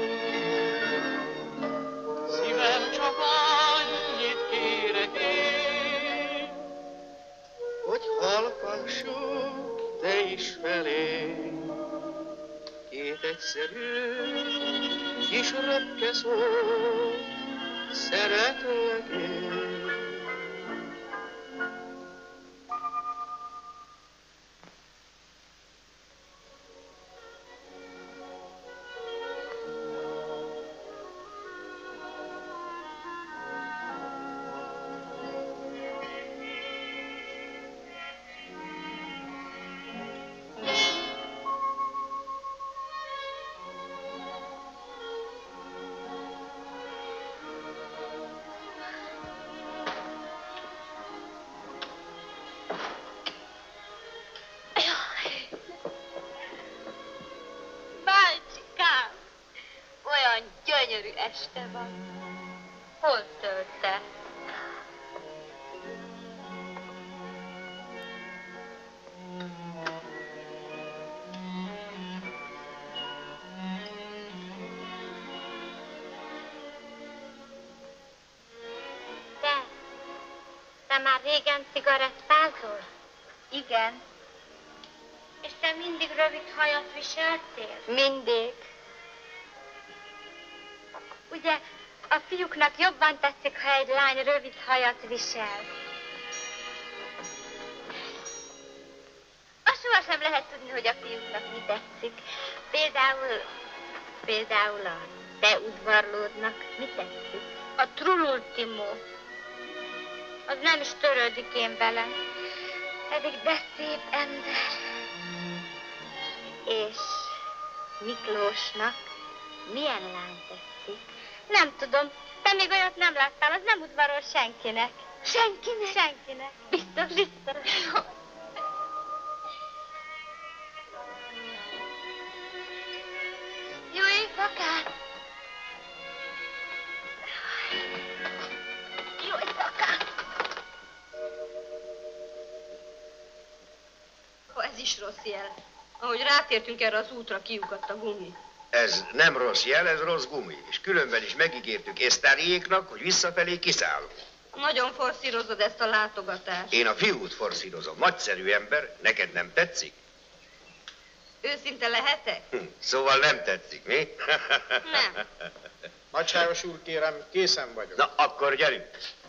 Szívem csak annyit kérek én, hogy halkan súg te is felé. Két egyszerű kis röpke szó, szeretlek én. Bácsikám, olyan gyönyörű este van. Hol tölte? Te, már régen cigarettázol? Igen. És te mindig rövid hajat viseltél? Mindig. Ugye a fiúknak jobban tetszik, ha egy lány rövid hajat visel. Azt sohasem lehet tudni, hogy a fiúknak mi tetszik. Például, például a te udvarlódnak mi tetszik? A Trulultimo. Az nem is törődik én vele. Pedig de szép ember. És Miklósnak milyen lány tetszik? Nem tudom. Te még olyat nem láttál, az nem udvarol senkinek. Senkinek? Senkinek. Biztos, biztos. Jó éjszakát! Jó éjszakát! Ó, ez is rossz jel. Ahogy rátértünk erre az útra, kiukadt a gumi. Ez nem rossz jel, ez rossz gumi. És különben is megígértük Esztáriéknak, hogy visszafelé kiszállunk. Nagyon forszírozod ezt a látogatást. Én a fiút forszírozom. Nagyszerű ember, neked nem tetszik? Őszinte lehetek? Hm, szóval nem tetszik, mi? Nem. Nagyságos úr, kérem, készen vagyok. Na, akkor gyerünk.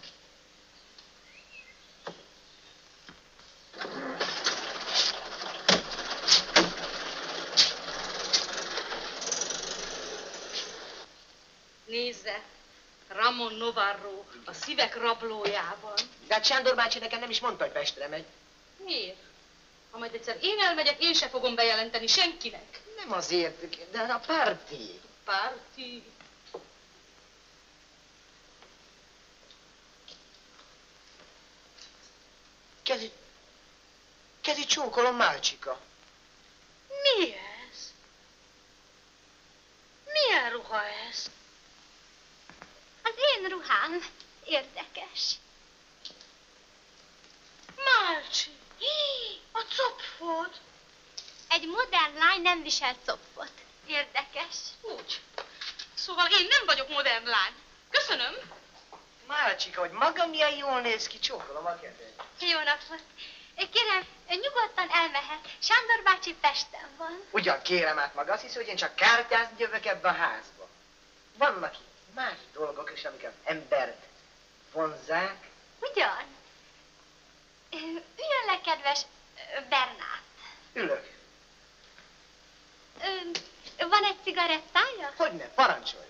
Nézze, Ramon Novarro, a szívek rablójában. De hát Sándor bácsi nekem nem is mondta, hogy Pestre megy. Miért? Ha majd egyszer én elmegyek, én se fogom bejelenteni senkinek. Nem azért, de a párti. Párti? Kezi... Kezi csókolom, Málcsika. Mi ez? Milyen ruha ez? Az én ruhám. Érdekes. Málcsi, a copfod. Egy modern lány nem visel copfot. Érdekes. Úgy. Szóval én nem vagyok modern lány. Köszönöm. Málcsika, hogy maga milyen jól néz ki, csókolom a kezed. Jó napot. Kérem, nyugodtan elmehet. Sándor bácsi Pesten van. Ugyan kérem át maga, azt hiszi, hogy én csak kártyázni jövök ebbe a házba. Vannak itt más dolgok is, amik az embert vonzzák. Ugyan? Üljön le, kedves Bernát. Ülök. Ö, van egy cigarettája? Hogyne, parancsoljon.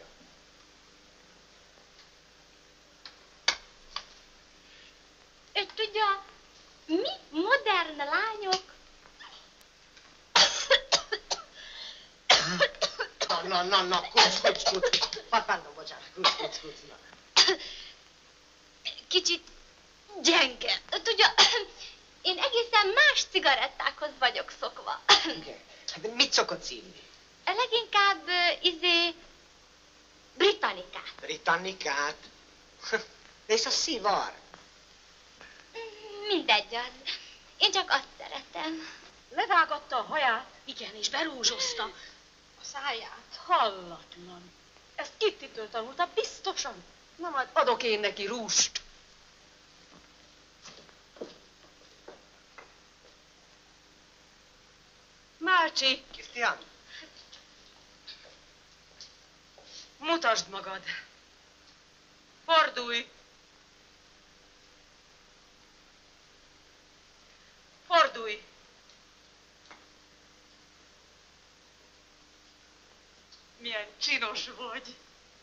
Ő tudja, mi modern lányok? Na, na, na, na, kuc, kuc, kuc. Pardon, bocsánat, kuc, kuc, kuc, na. Kicsit gyenge. Tudja, én egészen más cigarettákhoz vagyok szokva. Igen. Hát mit szokott szívni? Leginkább, izé, britannikát. Britannikát? És a szivar? Mindegy az. Én csak azt szeretem. Levágatta a haját, igen, és berúzsozta a száját. Hallatlan. Ezt Kittitől tanulta, biztosan. Na, majd adok én neki rúst. Málcsi! Krisztián? Mutasd magad. Fordulj! Fordulj! Milyen csinos vagy.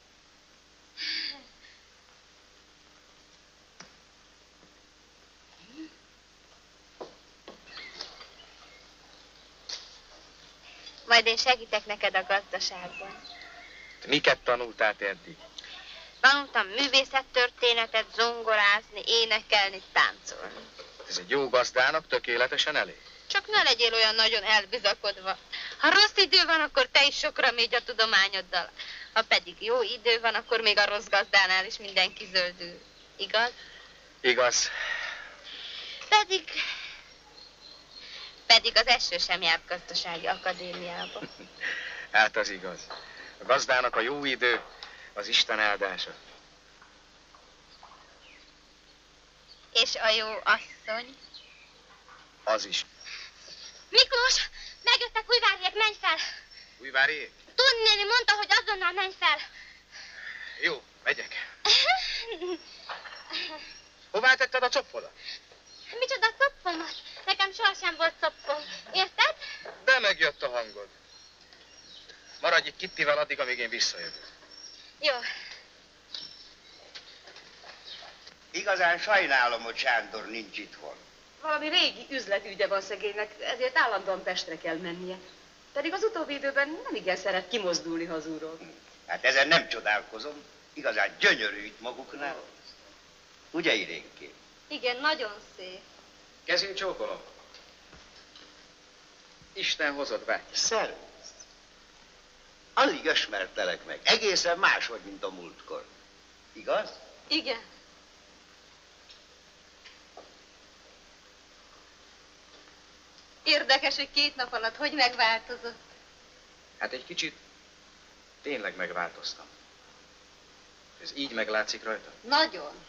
Majd én segítek neked a gazdaságban. Miket tanultál eddig? Tanultam művészettörténetet, zongorázni, énekelni, táncolni. Ez egy jó gazdának tökéletesen elég. Csak ne legyél olyan nagyon elbizakodva. Ha rossz idő van, akkor te is sokra mégy a tudományoddal. Ha pedig jó idő van, akkor még a rossz gazdánál is mindenki zöldül. Igaz? Igaz. Pedig... Pedig az eső sem járt gazdasági akadémiába. Hát az igaz. A gazdának a jó idő az Isten áldása. És a jó asszony? Az is. Miklós, megjöttek Újváriék, menj fel! Újváriék? Tudni néni mondta, hogy azonnal menj fel. Jó, megyek. Hová tetted a coppodat? Micsoda coppomat? Nekem sohasem volt coppom. Érted? De megjött a hangod. Maradj itt Kittivel addig, amíg én visszajövök. Jó. Igazán sajnálom, hogy Sándor nincs itthon. Valami régi üzletügye van szegénynek, ezért állandóan Pestre kell mennie. Pedig az utóbbi időben nem igen szeret kimozdulni hazulról. Hát ezen nem csodálkozom. Igazán gyönyörű itt maguknál. Ugye, Irénkém? Igen, nagyon szép. Kezünk csókolom. Isten hozott be. Szervusz. Alig ismertelek meg. Egészen máshogy, mint a múltkor. Igaz? Igen. Érdekes, hogy két nap alatt hogy megváltozott. Hát egy kicsit tényleg megváltoztam. Ez így meglátszik rajta? Nagyon.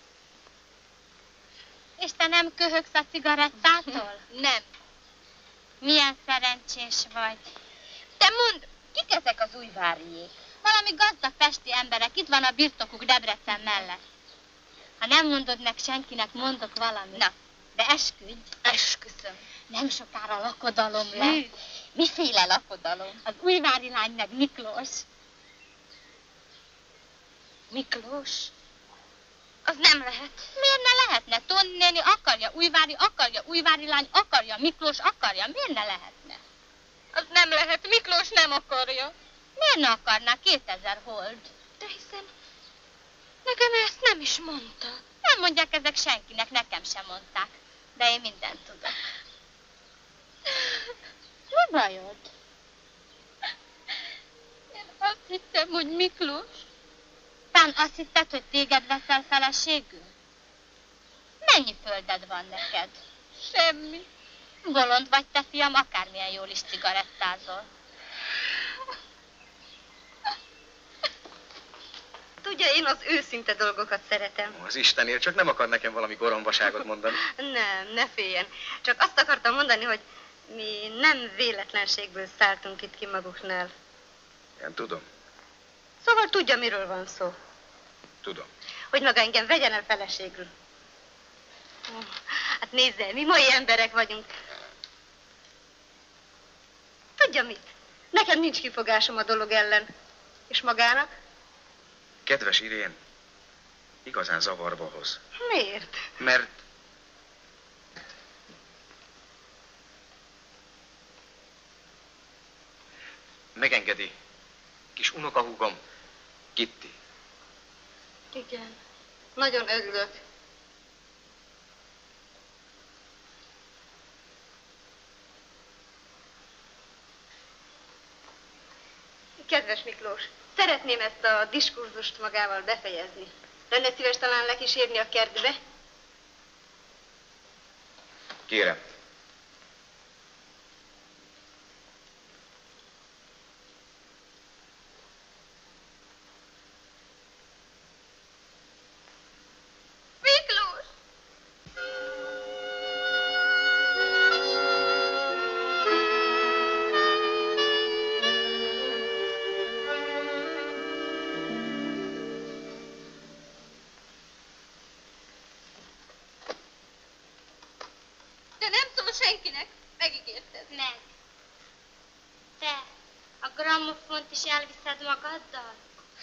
És te nem köhögsz a cigarettától? Nem. Milyen szerencsés vagy. Te mondd, kik ezek az Újváriék? Valami gazdag pesti emberek, itt van a birtokuk Debrecen mellett. Ha nem mondod meg senkinek, mondok valamit. Na, de esküdj. Esküszöm. Nem sokára lakodalom lesz. Miféle lakodalom? Az újvári lány meg Miklós. Miklós? Az nem lehet. Miért ne lehetne? Tóni néni akarja, Újvári akarja, Újvári lány akarja, Miklós akarja. Miért ne lehetne? Az nem lehet, Miklós nem akarja. Miért ne akarná? Kétezer hold. De hiszen nekem ezt nem is mondta. Nem mondják ezek senkinek, nekem sem mondták. De én mindent tudok. Mi bajod? Én azt hittem, hogy Miklós. Tán azt hitted, hogy téged veszel feleségül? Mennyi földed van neked? Semmi. Bolond vagy te, fiam, akármilyen jól is cigarettázol. Tudja, én az őszinte dolgokat szeretem. Az Istenért, csak nem akar nekem valami gorombaságot mondani. Nem, ne féljen. Csak azt akartam mondani, hogy mi nem véletlenségből szálltunk itt ki maguknál. Én tudom. Szóval tudja, miről van szó. Tudom. Hogy maga engem vegyen el feleségül. Hát nézze, mi mai emberek vagyunk. Tudja mit? Nekem nincs kifogásom a dolog ellen. És magának? Kedves Irén, igazán zavarba hoz. Miért? Mert... megengedi kis unokahúgom, Kitty. Igen, nagyon örülök. Kedves Miklós, szeretném ezt a diskurzust magával befejezni. Lenne szíves talán lekísérni a kertbe? Kérem. Miklós! De nem szól senkinek, megígérted. Meg. Te, a grammofont is elviszed magaddal?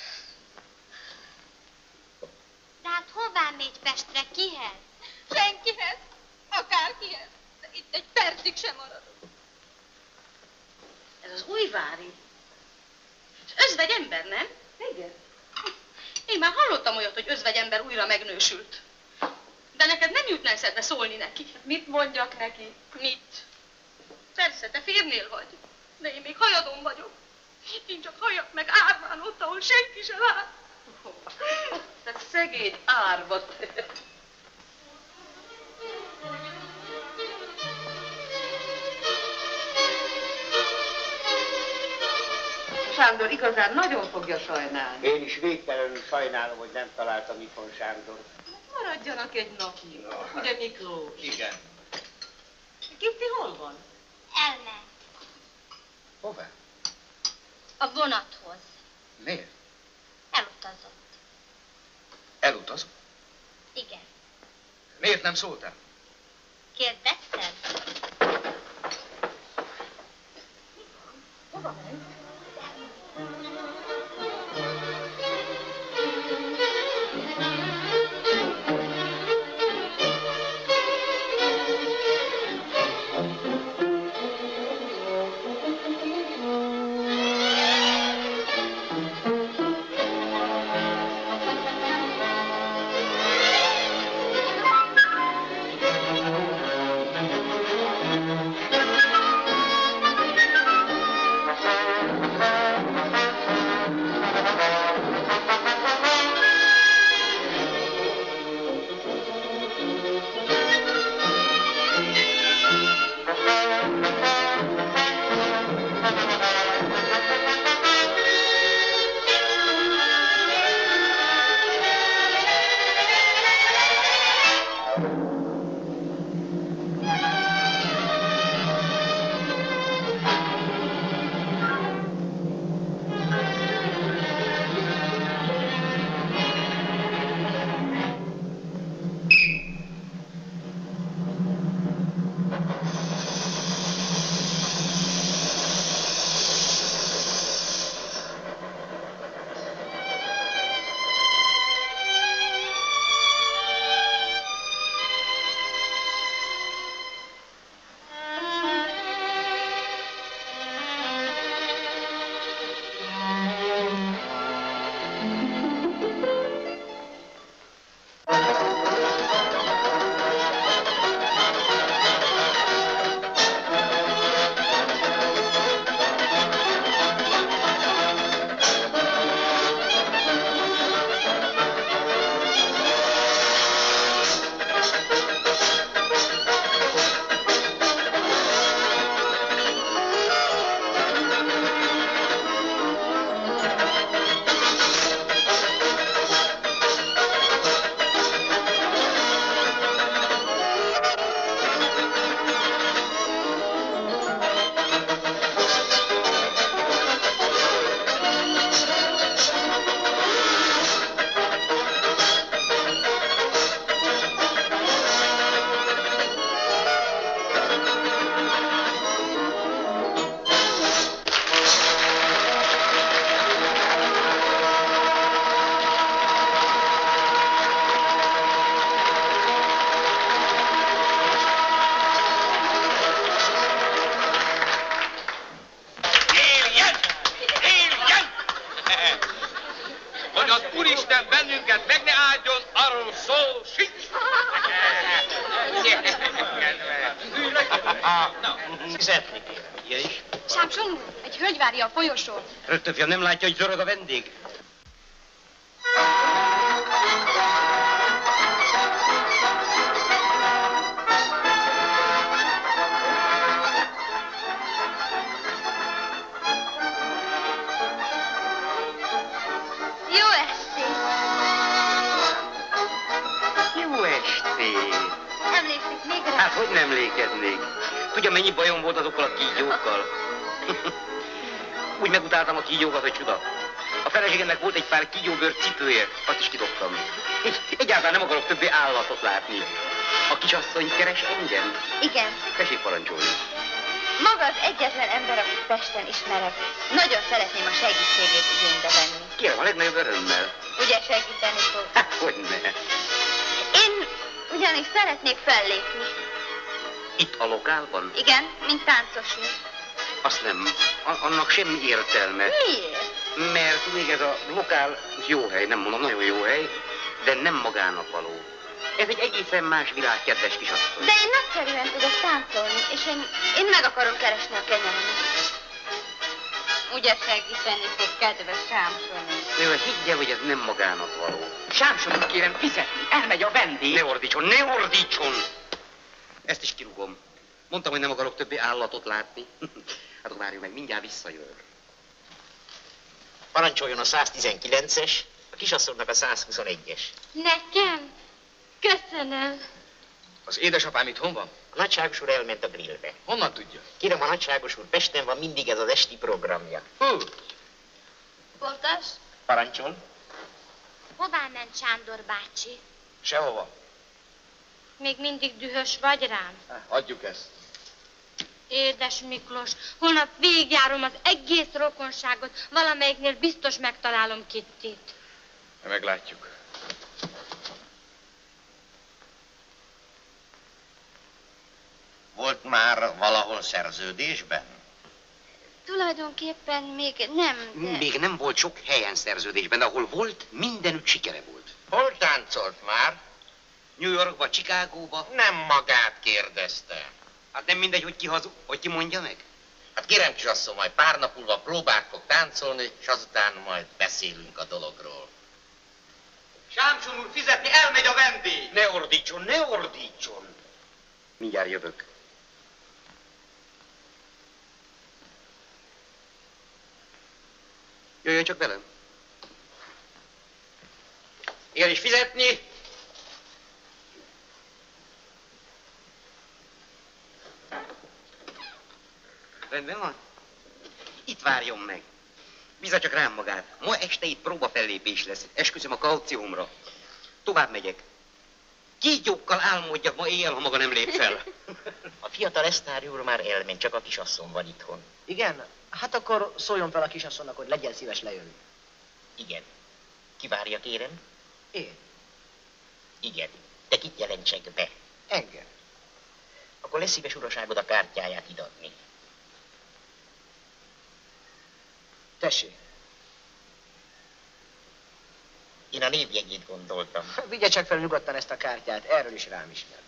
De hát hová megy Pestre, kihez? Senkihez, akárkihez. De itt egy percig sem maradok. Ez az Újvári. Özvegy ember, nem? Igen. Én már hallottam olyat, hogy özvegy ember újra megnősült. De neked nem jutna eszedbe szólni neki. Mit mondjak neki? Mit? Persze, te férnél vagy. De én még hajadon vagyok. Én csak hajak meg árván ott, ahol senki sem lát. Te szegény árva. Sándor igazán nagyon fogja sajnálni. Én is végtelenül sajnálom, hogy nem találtam itthon Sándor. maradjanak egy napig. Ugye, Miklós? Igen. Kitty hol van? Elment. Hová? A vonathoz. Miért? Elutazott. Elutazott? Igen. Miért nem szóltál? Kérdezted? Hova ment? Sámson, egy hölgy várja a folyosón. Rögtön, fiam, nem látja, hogy zörög a vendég? Jó estét! Jó estét! Emlékszik még rá? Hát, hogy nem emlékeznék? Tudja, mennyi bajom volt azokkal a kígyókkal? Úgy megutáltam a kígyókat, hogy csuda. A feleségemnek volt egy pár kígyóbőr cipője, azt is kidobtam. Egyáltalán nem akarok többé állatot látni. A kisasszony keres engem? Igen. Tessék parancsolni. Maga az egyetlen ember, akit Pesten ismerek. Nagyon szeretném a segítségét igénybe venni. Kérem, a legnagyobb örömmel. Ugye segíteni fog? Hát, hogyne. Én ugyanis szeretnék fellépni. Itt a lokálban? Igen, mint táncosnő. Azt nem. A- annak semmi értelme. Miért? Mert még ez a lokál jó hely, nem mondom, nagyon jó hely, de nem magának való. Ez egy egészen más világ, kedves kisasszony. De én nagyszerűen tudok táncolni, és én, én meg akarom keresni a kenyeremet. Ugye segíteni fog, kedves Sámson? Ő higgye, hogy ez nem magának való. Sámsonot kérem fizetni, elmegy a vendég. Ne ordítson, ne ordítson! Ezt is kirúgom. Mondtam, hogy nem akarok többé állatot látni. Hát akkor várjuk meg, mindjárt visszajön. Parancsoljon a száztizenkilences, a kisasszonynak a százhuszonegyes. Nekem? Köszönöm. Az édesapám itthon van? A nagyságos úr elment a grillbe. Honnan tudja? Kérem, a nagyságos úr Pesten van, mindig ez az esti programja. Hú. Portás? Parancsol? Hová ment Sándor bácsi? Sehova. Még mindig dühös vagy rám? Adjuk ezt. Édes Miklós, holnap végigjárom az egész rokonságot, valamelyiknél biztos megtalálom Kittit. Meglátjuk. Volt már valahol szerződésben? Tulajdonképpen még nem, de... Még nem volt sok helyen szerződésben, de ahol volt, mindenütt sikere volt. Hol táncolt már? New Yorkba, Chicagóba. Nem magát kérdezte. Hát nem mindegy, hogy ki, hazu, hogy ki mondja meg. Hát kérem, kisasszony, majd pár nap múlva próbát fog táncolni, és azután majd beszélünk a dologról. Sámson úr fizetni, elmegy a vendég. Ne ordítson, ne ordítson. Mindjárt jövök. Jöjjön csak velem. Igen, és fizetni? Rendben van? Itt várjon meg. Bízza csak rám magát. Ma este itt próbafellépés lesz. Esküszöm a kauciómra. Tovább megyek. Kígyókkal álmodjak ma éjjel, ha maga nem lép fel. A fiatal esztári úr már elment, csak a kisasszony van itthon. Igen? Hát akkor szóljon fel a kisasszonynak, hogy legyen szíves lejönni. Igen. Ki várja, kérem? Én. Igen. De kit jelentsek be? Engem. Akkor lesz szíves uraságod a kártyáját idadni. Tessék. Én a névjegyét gondoltam. Vigye csak fel nyugodtan ezt a kártyát, erről is rám ismer.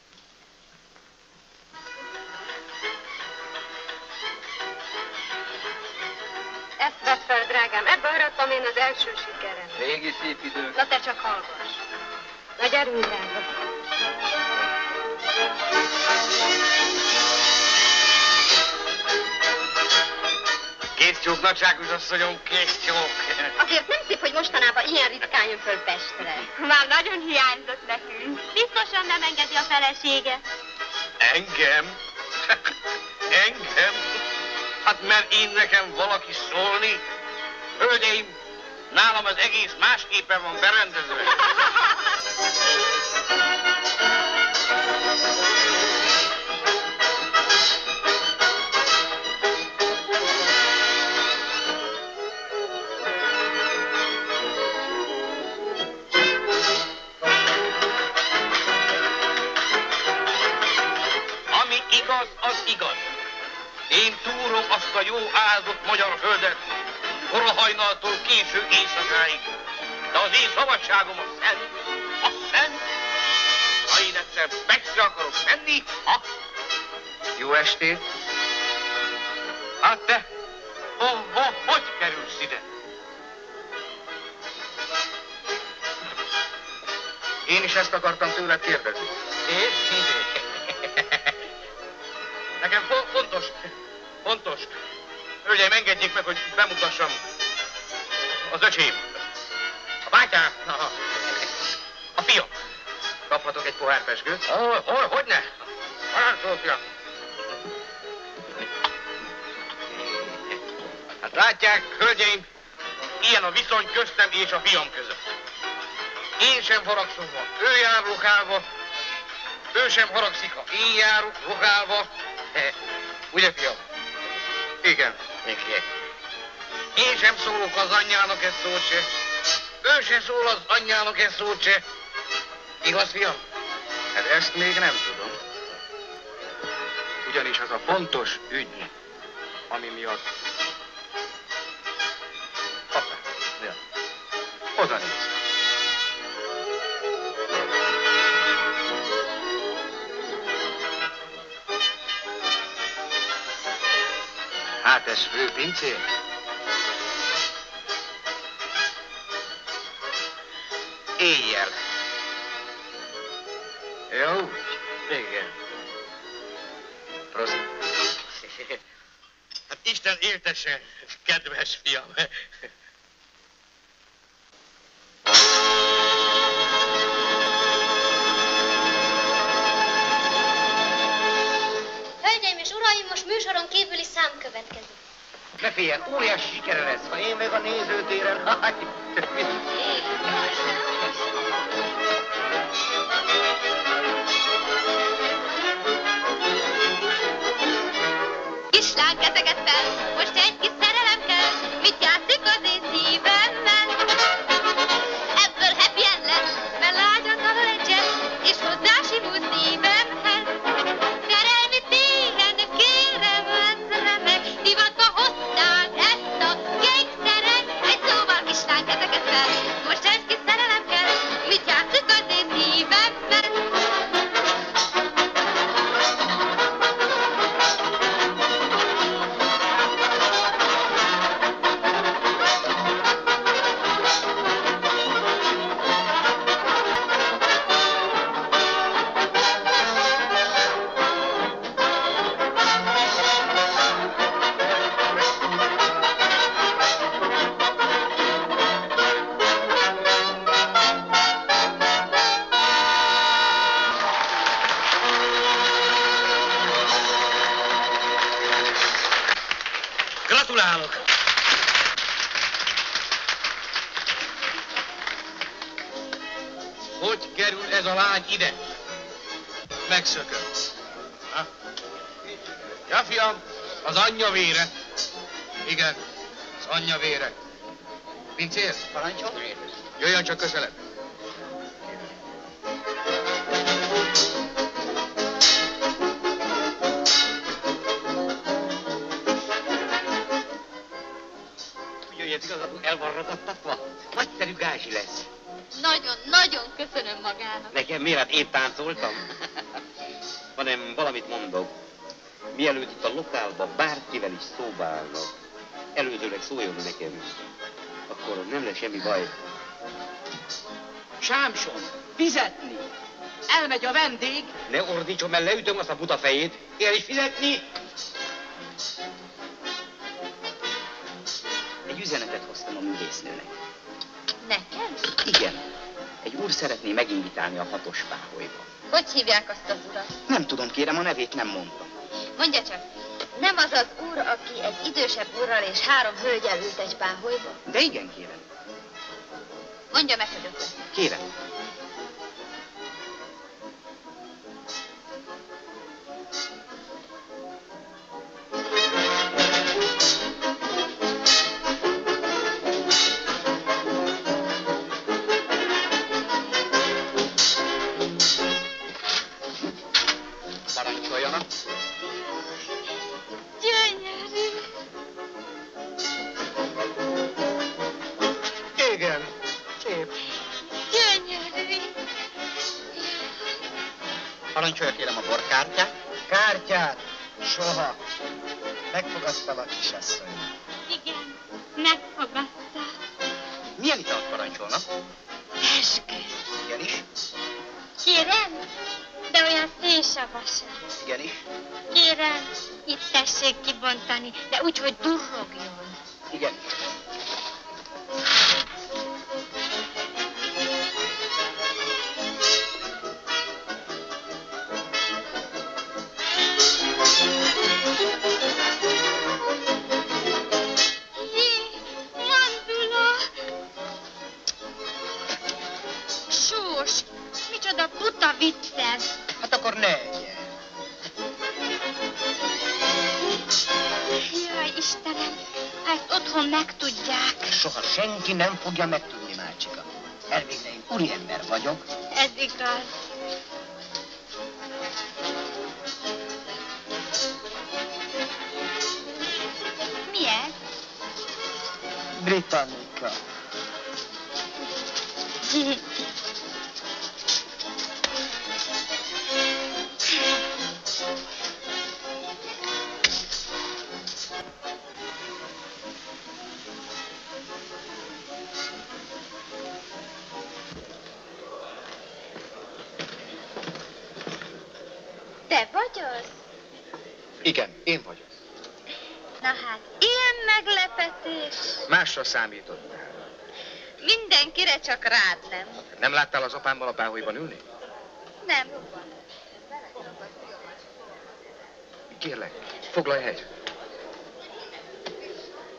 Ezt vedd fel, drágám, ebből arattam én az első sikerem. Régi szép idő. Na te csak hallgass. Na gyerünk, drága. Kész csók, nagyságos asszonyom, kész csók. Azért nem szép, hogy mostanában ilyen ritkán jön föl Pestre. Már nagyon hiányzott nekünk. Biztosan nem engedi a felesége. Engem? Engem? Hát mert én nekem valaki szólni? Hölgyeim, nálam az egész másképpen van berendezve. Ami igaz, az igaz. Én túrom azt a jó áldott magyar földet, korahajnaltól késő éjszakáig. De az én szabadságom a szent, a szent. Ha én egyszer Pestre akarok menni, ha... Jó estét! Hát te, ho, ho, hogy kerülsz ide? Én is ezt akartam tőled kérdezni. És? Nekem fo- fontos, fontos. Hölgyeim, engedjék meg, hogy bemutassam az öcsém. A bátyám, a, a fiam. Kaphatok egy pohár pezsgőt? Hol, hol, hogyne? Parancsol, fiam. Hát látják, hölgyeim, ilyen a viszony köztem és a fiam között. Én sem haragszom, ha ő jár ruhálva, ő sem haragszik, ha én járok ruhálva. Ugye, fiam? Igen. Igen. Én sem szólok az anyjának egy szót se. Ő sem szól az anyjának egy szót se. Igaz, fiam? Hát ezt még nem tudom. Ugyanis az a fontos ügy, ami miatt... Hoppá, ja. Oda néz. Hát ez főpincér? Éjjel. Jó? Igen. Prost. Hát Isten éltesse, kedves fiam. féljen, óriási sikere lesz, ha én meg a nézőtéren. Háj. Kislány kezeket fel, most egy kis szerelem kell, mit játszik az én szívemmel? Ebből happy end lesz, mert lágyan dalol egy jazz, és hozzá simul szívemhez. Szerelmi téren, kérem, ez remek, divatba hozták ezt a gangsteret. Egy szóval kislány kezeket fel, most egy kis szerelem kell, mit játszik az én szívemmel? Gratulálok! Hogy kerül ez a lány ide? Megszökött. Ha? Ja, fiam, az anyja vére. Igen, az anyja vére. Pincér? Parancsol? Jöjjön csak közelebb. Jöjjön, igazából el van ragadtatva. Nagyszerű gázsi lesz. Nagyon, nagyon köszönöm magának. Nekem miért? Hát én táncoltam. Hanem valamit mondok. Mielőtt itt a lokálba bárkivel is szóba állnak, előzőleg szóljon nekem. Akkor nem lesz semmi baj. Sámson, fizetni! Elmegy a vendég. Ne ordítson, mert leütöm azt a buta fejét. Ér is fizetni! Egy üzenetet hoztam a művésznőnek. Nekem? Igen. Egy úr szeretné meginvitálni a hatos páholyba. Hogy hívják azt az urat? Nem tudom, kérem, a nevét nem mondtam. Mondja csak, nem az az úr, aki egy idősebb úrral és három hölgyel ült egy páholyba? De igen, kérem. Mondja meg, hogy ott lesz. Kérem. Parancsoljanak. Gyönyörű. Igen, szép. Gyönyörű. Parancsolja, kérem, a borkártyát. Kártyát? Soha. Megfogadtam a kisasszony. Igen, megfogadta. Milyen italt parancsolnak? Eskü. Igenis. Kérem, de olyan szélsavasan. Igenis. Kérem, itt tessék kibontani, de úgy, hogy durrogjon. Igen. Jé, mandula! Sós, micsoda buta vicced! Hát akkor ne egyen. Jaj, Istenem, ha ezt otthon megtudják. Soha senki nem fogja megtudni, Mácsika. Elvégre én úriember vagyok. Ez igaz. Mi ez? Britannica. Te vagy az? Igen, én vagyok. Na hát, ilyen meglepetés. Másra számítottál. Mindenkire, csak rád nem. Nem láttál az apámmal a páholyban ülni? Nem. Kérlek, foglalj helyet.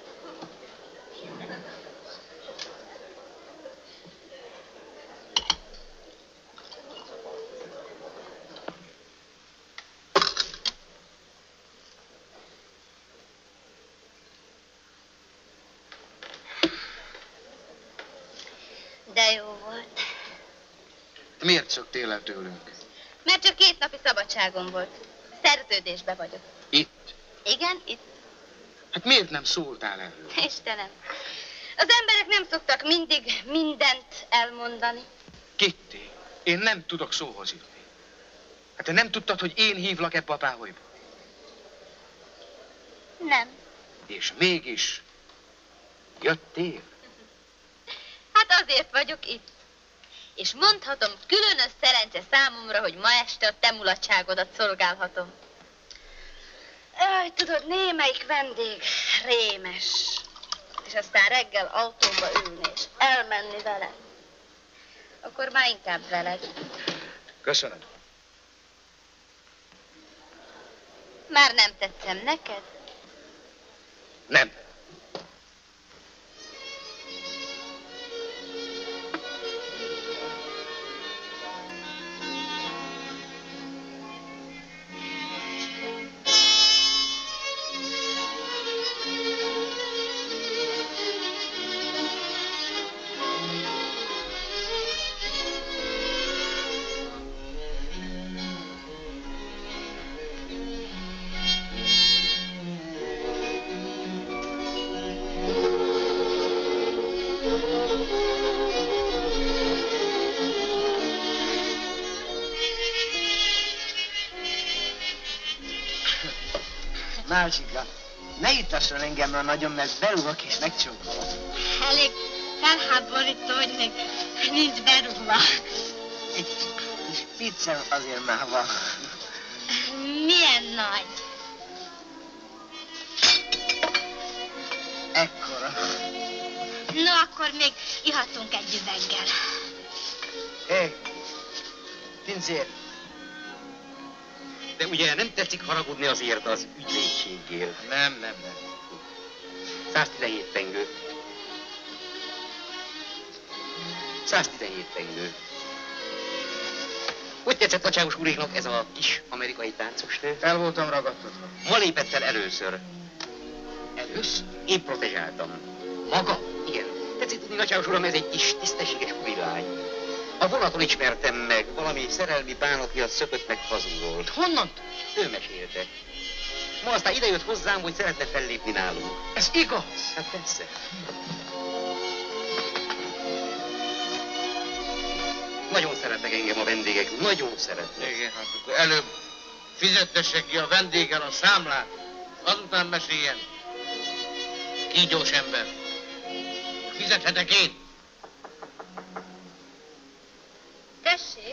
De jó volt. Miért szöktél el tőlünk? Mert csak két napi szabadságom volt. Szerződésbe vagyok. Itt? Igen, itt. Hát miért nem szóltál erről? Istenem. Az emberek nem szoktak mindig mindent elmondani. Kitty, én nem tudok szóhoz jutni. Hát te nem tudtad, hogy én hívlak ebbe a páholyba? Nem. És mégis jöttél? Hát azért vagyok itt. És mondhatom, különös szerencse számomra, hogy ma este a te mulatságodat szolgálhatom. Jaj, tudod, némelyik vendég rémes. És aztán reggel autóba ülni, és elmenni vele. Akkor már inkább veled. Köszönöm. Már nem tetszem neked? Nem. Mázsika, ne ittasson engemről nagyon, mert berúgok és megcsókolom. Elég felháborító, hogy még nincs berúgva. Egy kis piccem azért már van. Milyen nagy? Ekkora. No, akkor még ihatunk egy üveggel. Hé, hey, pincér. De ugye nem tetszik haragudni azért az ügyvédséggel? Nem, nem, nem. száztizenhét pengő. száztizenhét pengő. Hogy tetszett nagyságos úréknak ez a kis amerikai táncosnő? El voltam ragadtatva. Ma lépett el először. Először? Én protezsáltam. Maga? Igen. Tetszik tudni, nagyságos uram, ez egy kis tisztességes úrilány. A vonaton ismertem meg, valami szerelmi bánat miatt szökött meg hazugolt. Honnan? Ő mesélte. Ma aztán idejött hozzám, hogy szeretne fellépni nálunk. Ez igaz? Hát persze. Nagyon szeretnek engem a vendégek, nagyon szeretnek. Igen, hát akkor előbb fizettesse ki a vendéggel a számlát, azután meséljen. Kígyós ember. Fizethetek én? Tessék.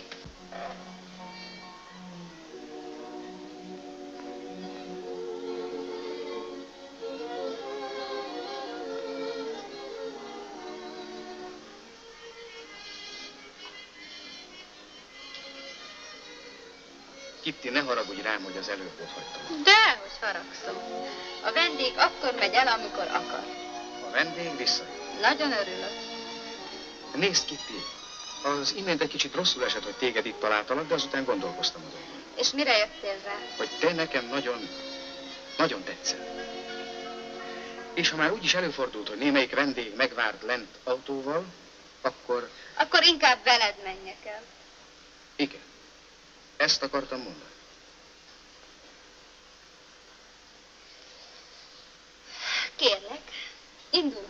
Kitty, ne haragudj rám, hogy az előbb ott hagytam. Dehogy haragszom. A vendég akkor megy el, amikor akar. A vendég visszajön. Nagyon örülök. Nézd, Kitty, az imént egy kicsit rosszul esett, hogy téged itt találtalak, de azután gondolkoztam azon. És mire jöttél rá? Hogy te nekem nagyon, nagyon tetszett. És ha már úgyis előfordult, hogy némelyik vendég megvárt lent autóval, akkor... Akkor inkább veled menjek el. Igen. Ezt akartam mondani. Kérlek, indulhatunk.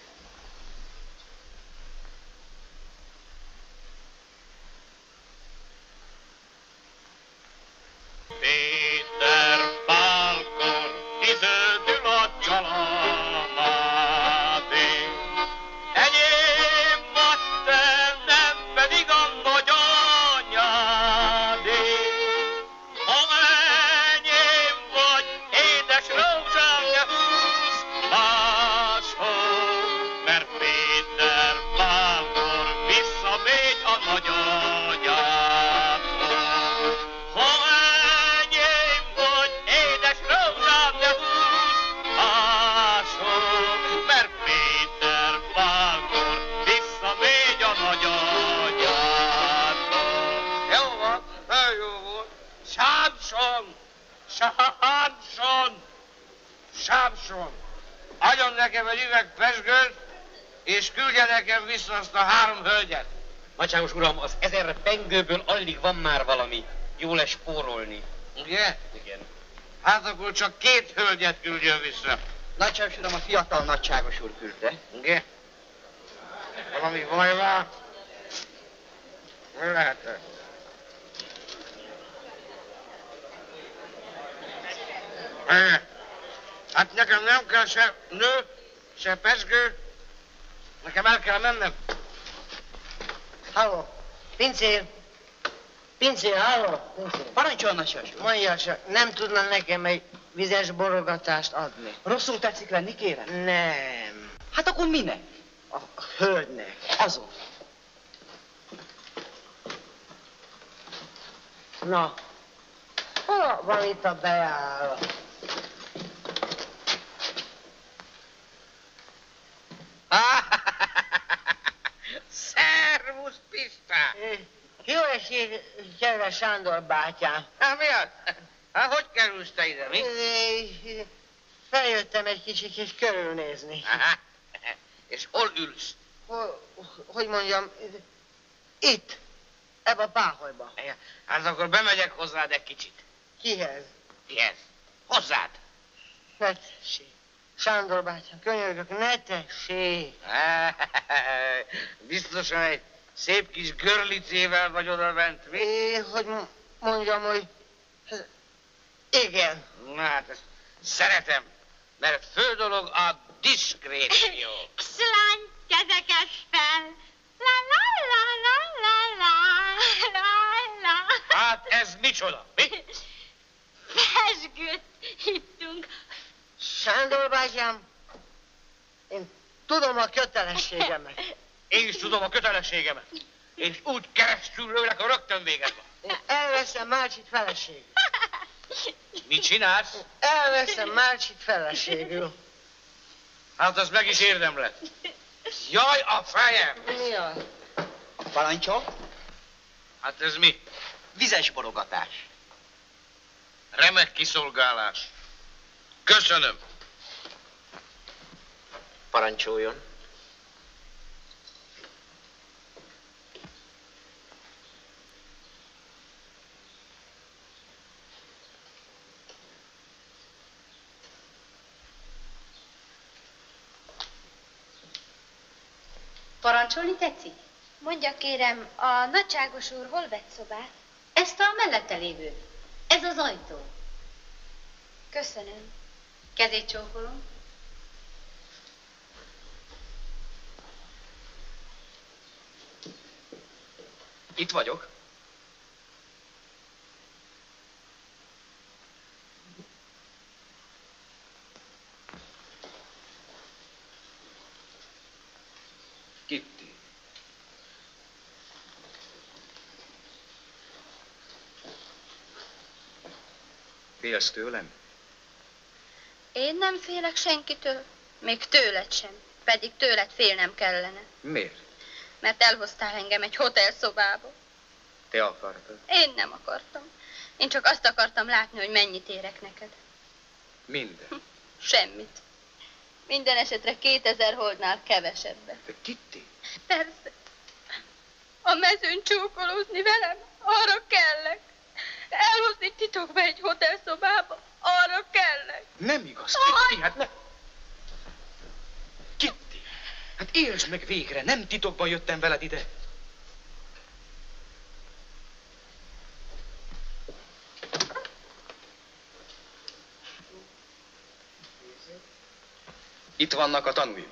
Péter Pálkor kizöldül a családé. Enyém vagy te, nem pedig a nagyanyádé. Ha enyém vagy, édes rózsám, ne húzz máshol, mert Péter Pálkor visszamegy a nagyanyádhoz. Ha enyém vagy, édes rózsám, ne húzz máshol, mert Péter Pálkor visszamegy a nagyanyádhoz. Jó van, nagyon jó volt. Sámson! Sámson! Sámson! Adjon nekem egy üveg pezsgőt, és küldje nekem vissza azt a három hölgyet. Nagyságos uram, az ezer pengőből alig van már valami. Jó lesz spórolni. Ugye? Igen. Hát akkor csak két hölgyet küldjön vissza. Nagyságos uram, a fiatal nagyságos úr küldte. Ugye? Valami baj van? Mi lehet ez? Hát nekem nem kell se nő, se pezsgő. Nekem el kell mennem. Halló, pincér. Pincér, halló, pincér. Parancsoljon, nagyságos úr. Mondja csak, nem tudna nekem egy vizes borogatást adni? Rosszul tetszik lenni, kérem? Nem. Hát akkor minek? A hölgynek. Azon. Na, hol van itt a bejárat? Szervusz, Pista! Jó esét, kedves Sándor bátyám. Hát mi az? Hát hogy kerülsz te ide, mi? Feljöttem egy kicsit és körülnézni. Aha. És hol ülsz? Hol, hogy mondjam, itt, ebbe a páholyba. Hát akkor bemegyek hozzád egy kicsit. Kihez? Kihez? Hozzád. Ne tessék. Sándor bátyám, könyörgök, ne tessék. Biztosan egy szép kis görlicével vagy oda bent, mi? É, hogy mondjam, hogy igen. Na hát ezt szeretem, mert fő dolog a diszkréció. Kislány, kezeket fel! La la la la la la la la. Hát ez micsoda, mi? Pezsgőt ittunk. Sándor bátyám, én tudom a kötelességemet. Én is tudom a kötelességemet. És úgy keresztül lőlek, a rögtön véged van. Én elveszem Márcsit feleségül. Mit csinálsz? Elveszem Márcsit feleségül. Hát az meg is érdemlek. Jaj, a fejem! Mi az? Parancsol? Hát ez mi? Vizes borogatás. Remek kiszolgálás. Köszönöm. Parancsoljon. Parancsolni tetszik? Mondja kérem, a nagyságos úr hol vett szobát? Ezt a mellette lévőt. Ez az ajtó. Köszönöm. Kezét csókolom. Itt vagyok. Kitty. Félsz tőlem? Én nem félek senkitől, még tőled sem, pedig tőled félnem kellene. Miért? Mert elhoztál engem egy hotelszobába. Te akartad. Én nem akartam. Én csak azt akartam látni, hogy mennyit érek neked. Minden. Semmit. Minden esetre kétezer holdnál kevesebbet. De Kitty. Persze. A mezőn csókolózni velem, arra kellek. Elhozni titokba egy hotelszobába, arra kellek. Nem igaz, Kitty, hát ne... Kitty, hát élsz meg végre, nem titokban jöttem veled ide. Itt vannak a tanúim.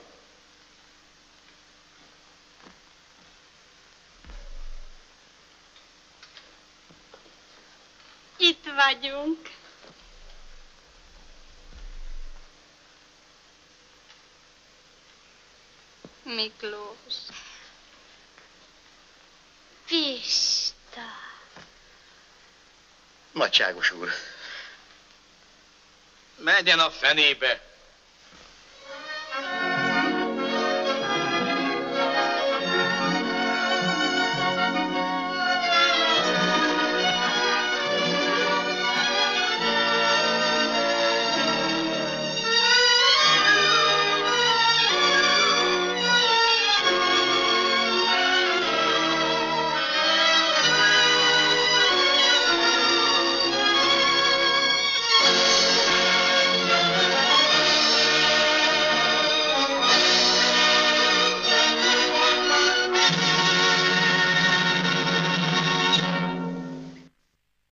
Itt vagyunk. Miklós. Pista. Nagyságos úr. Menjen a fenébe.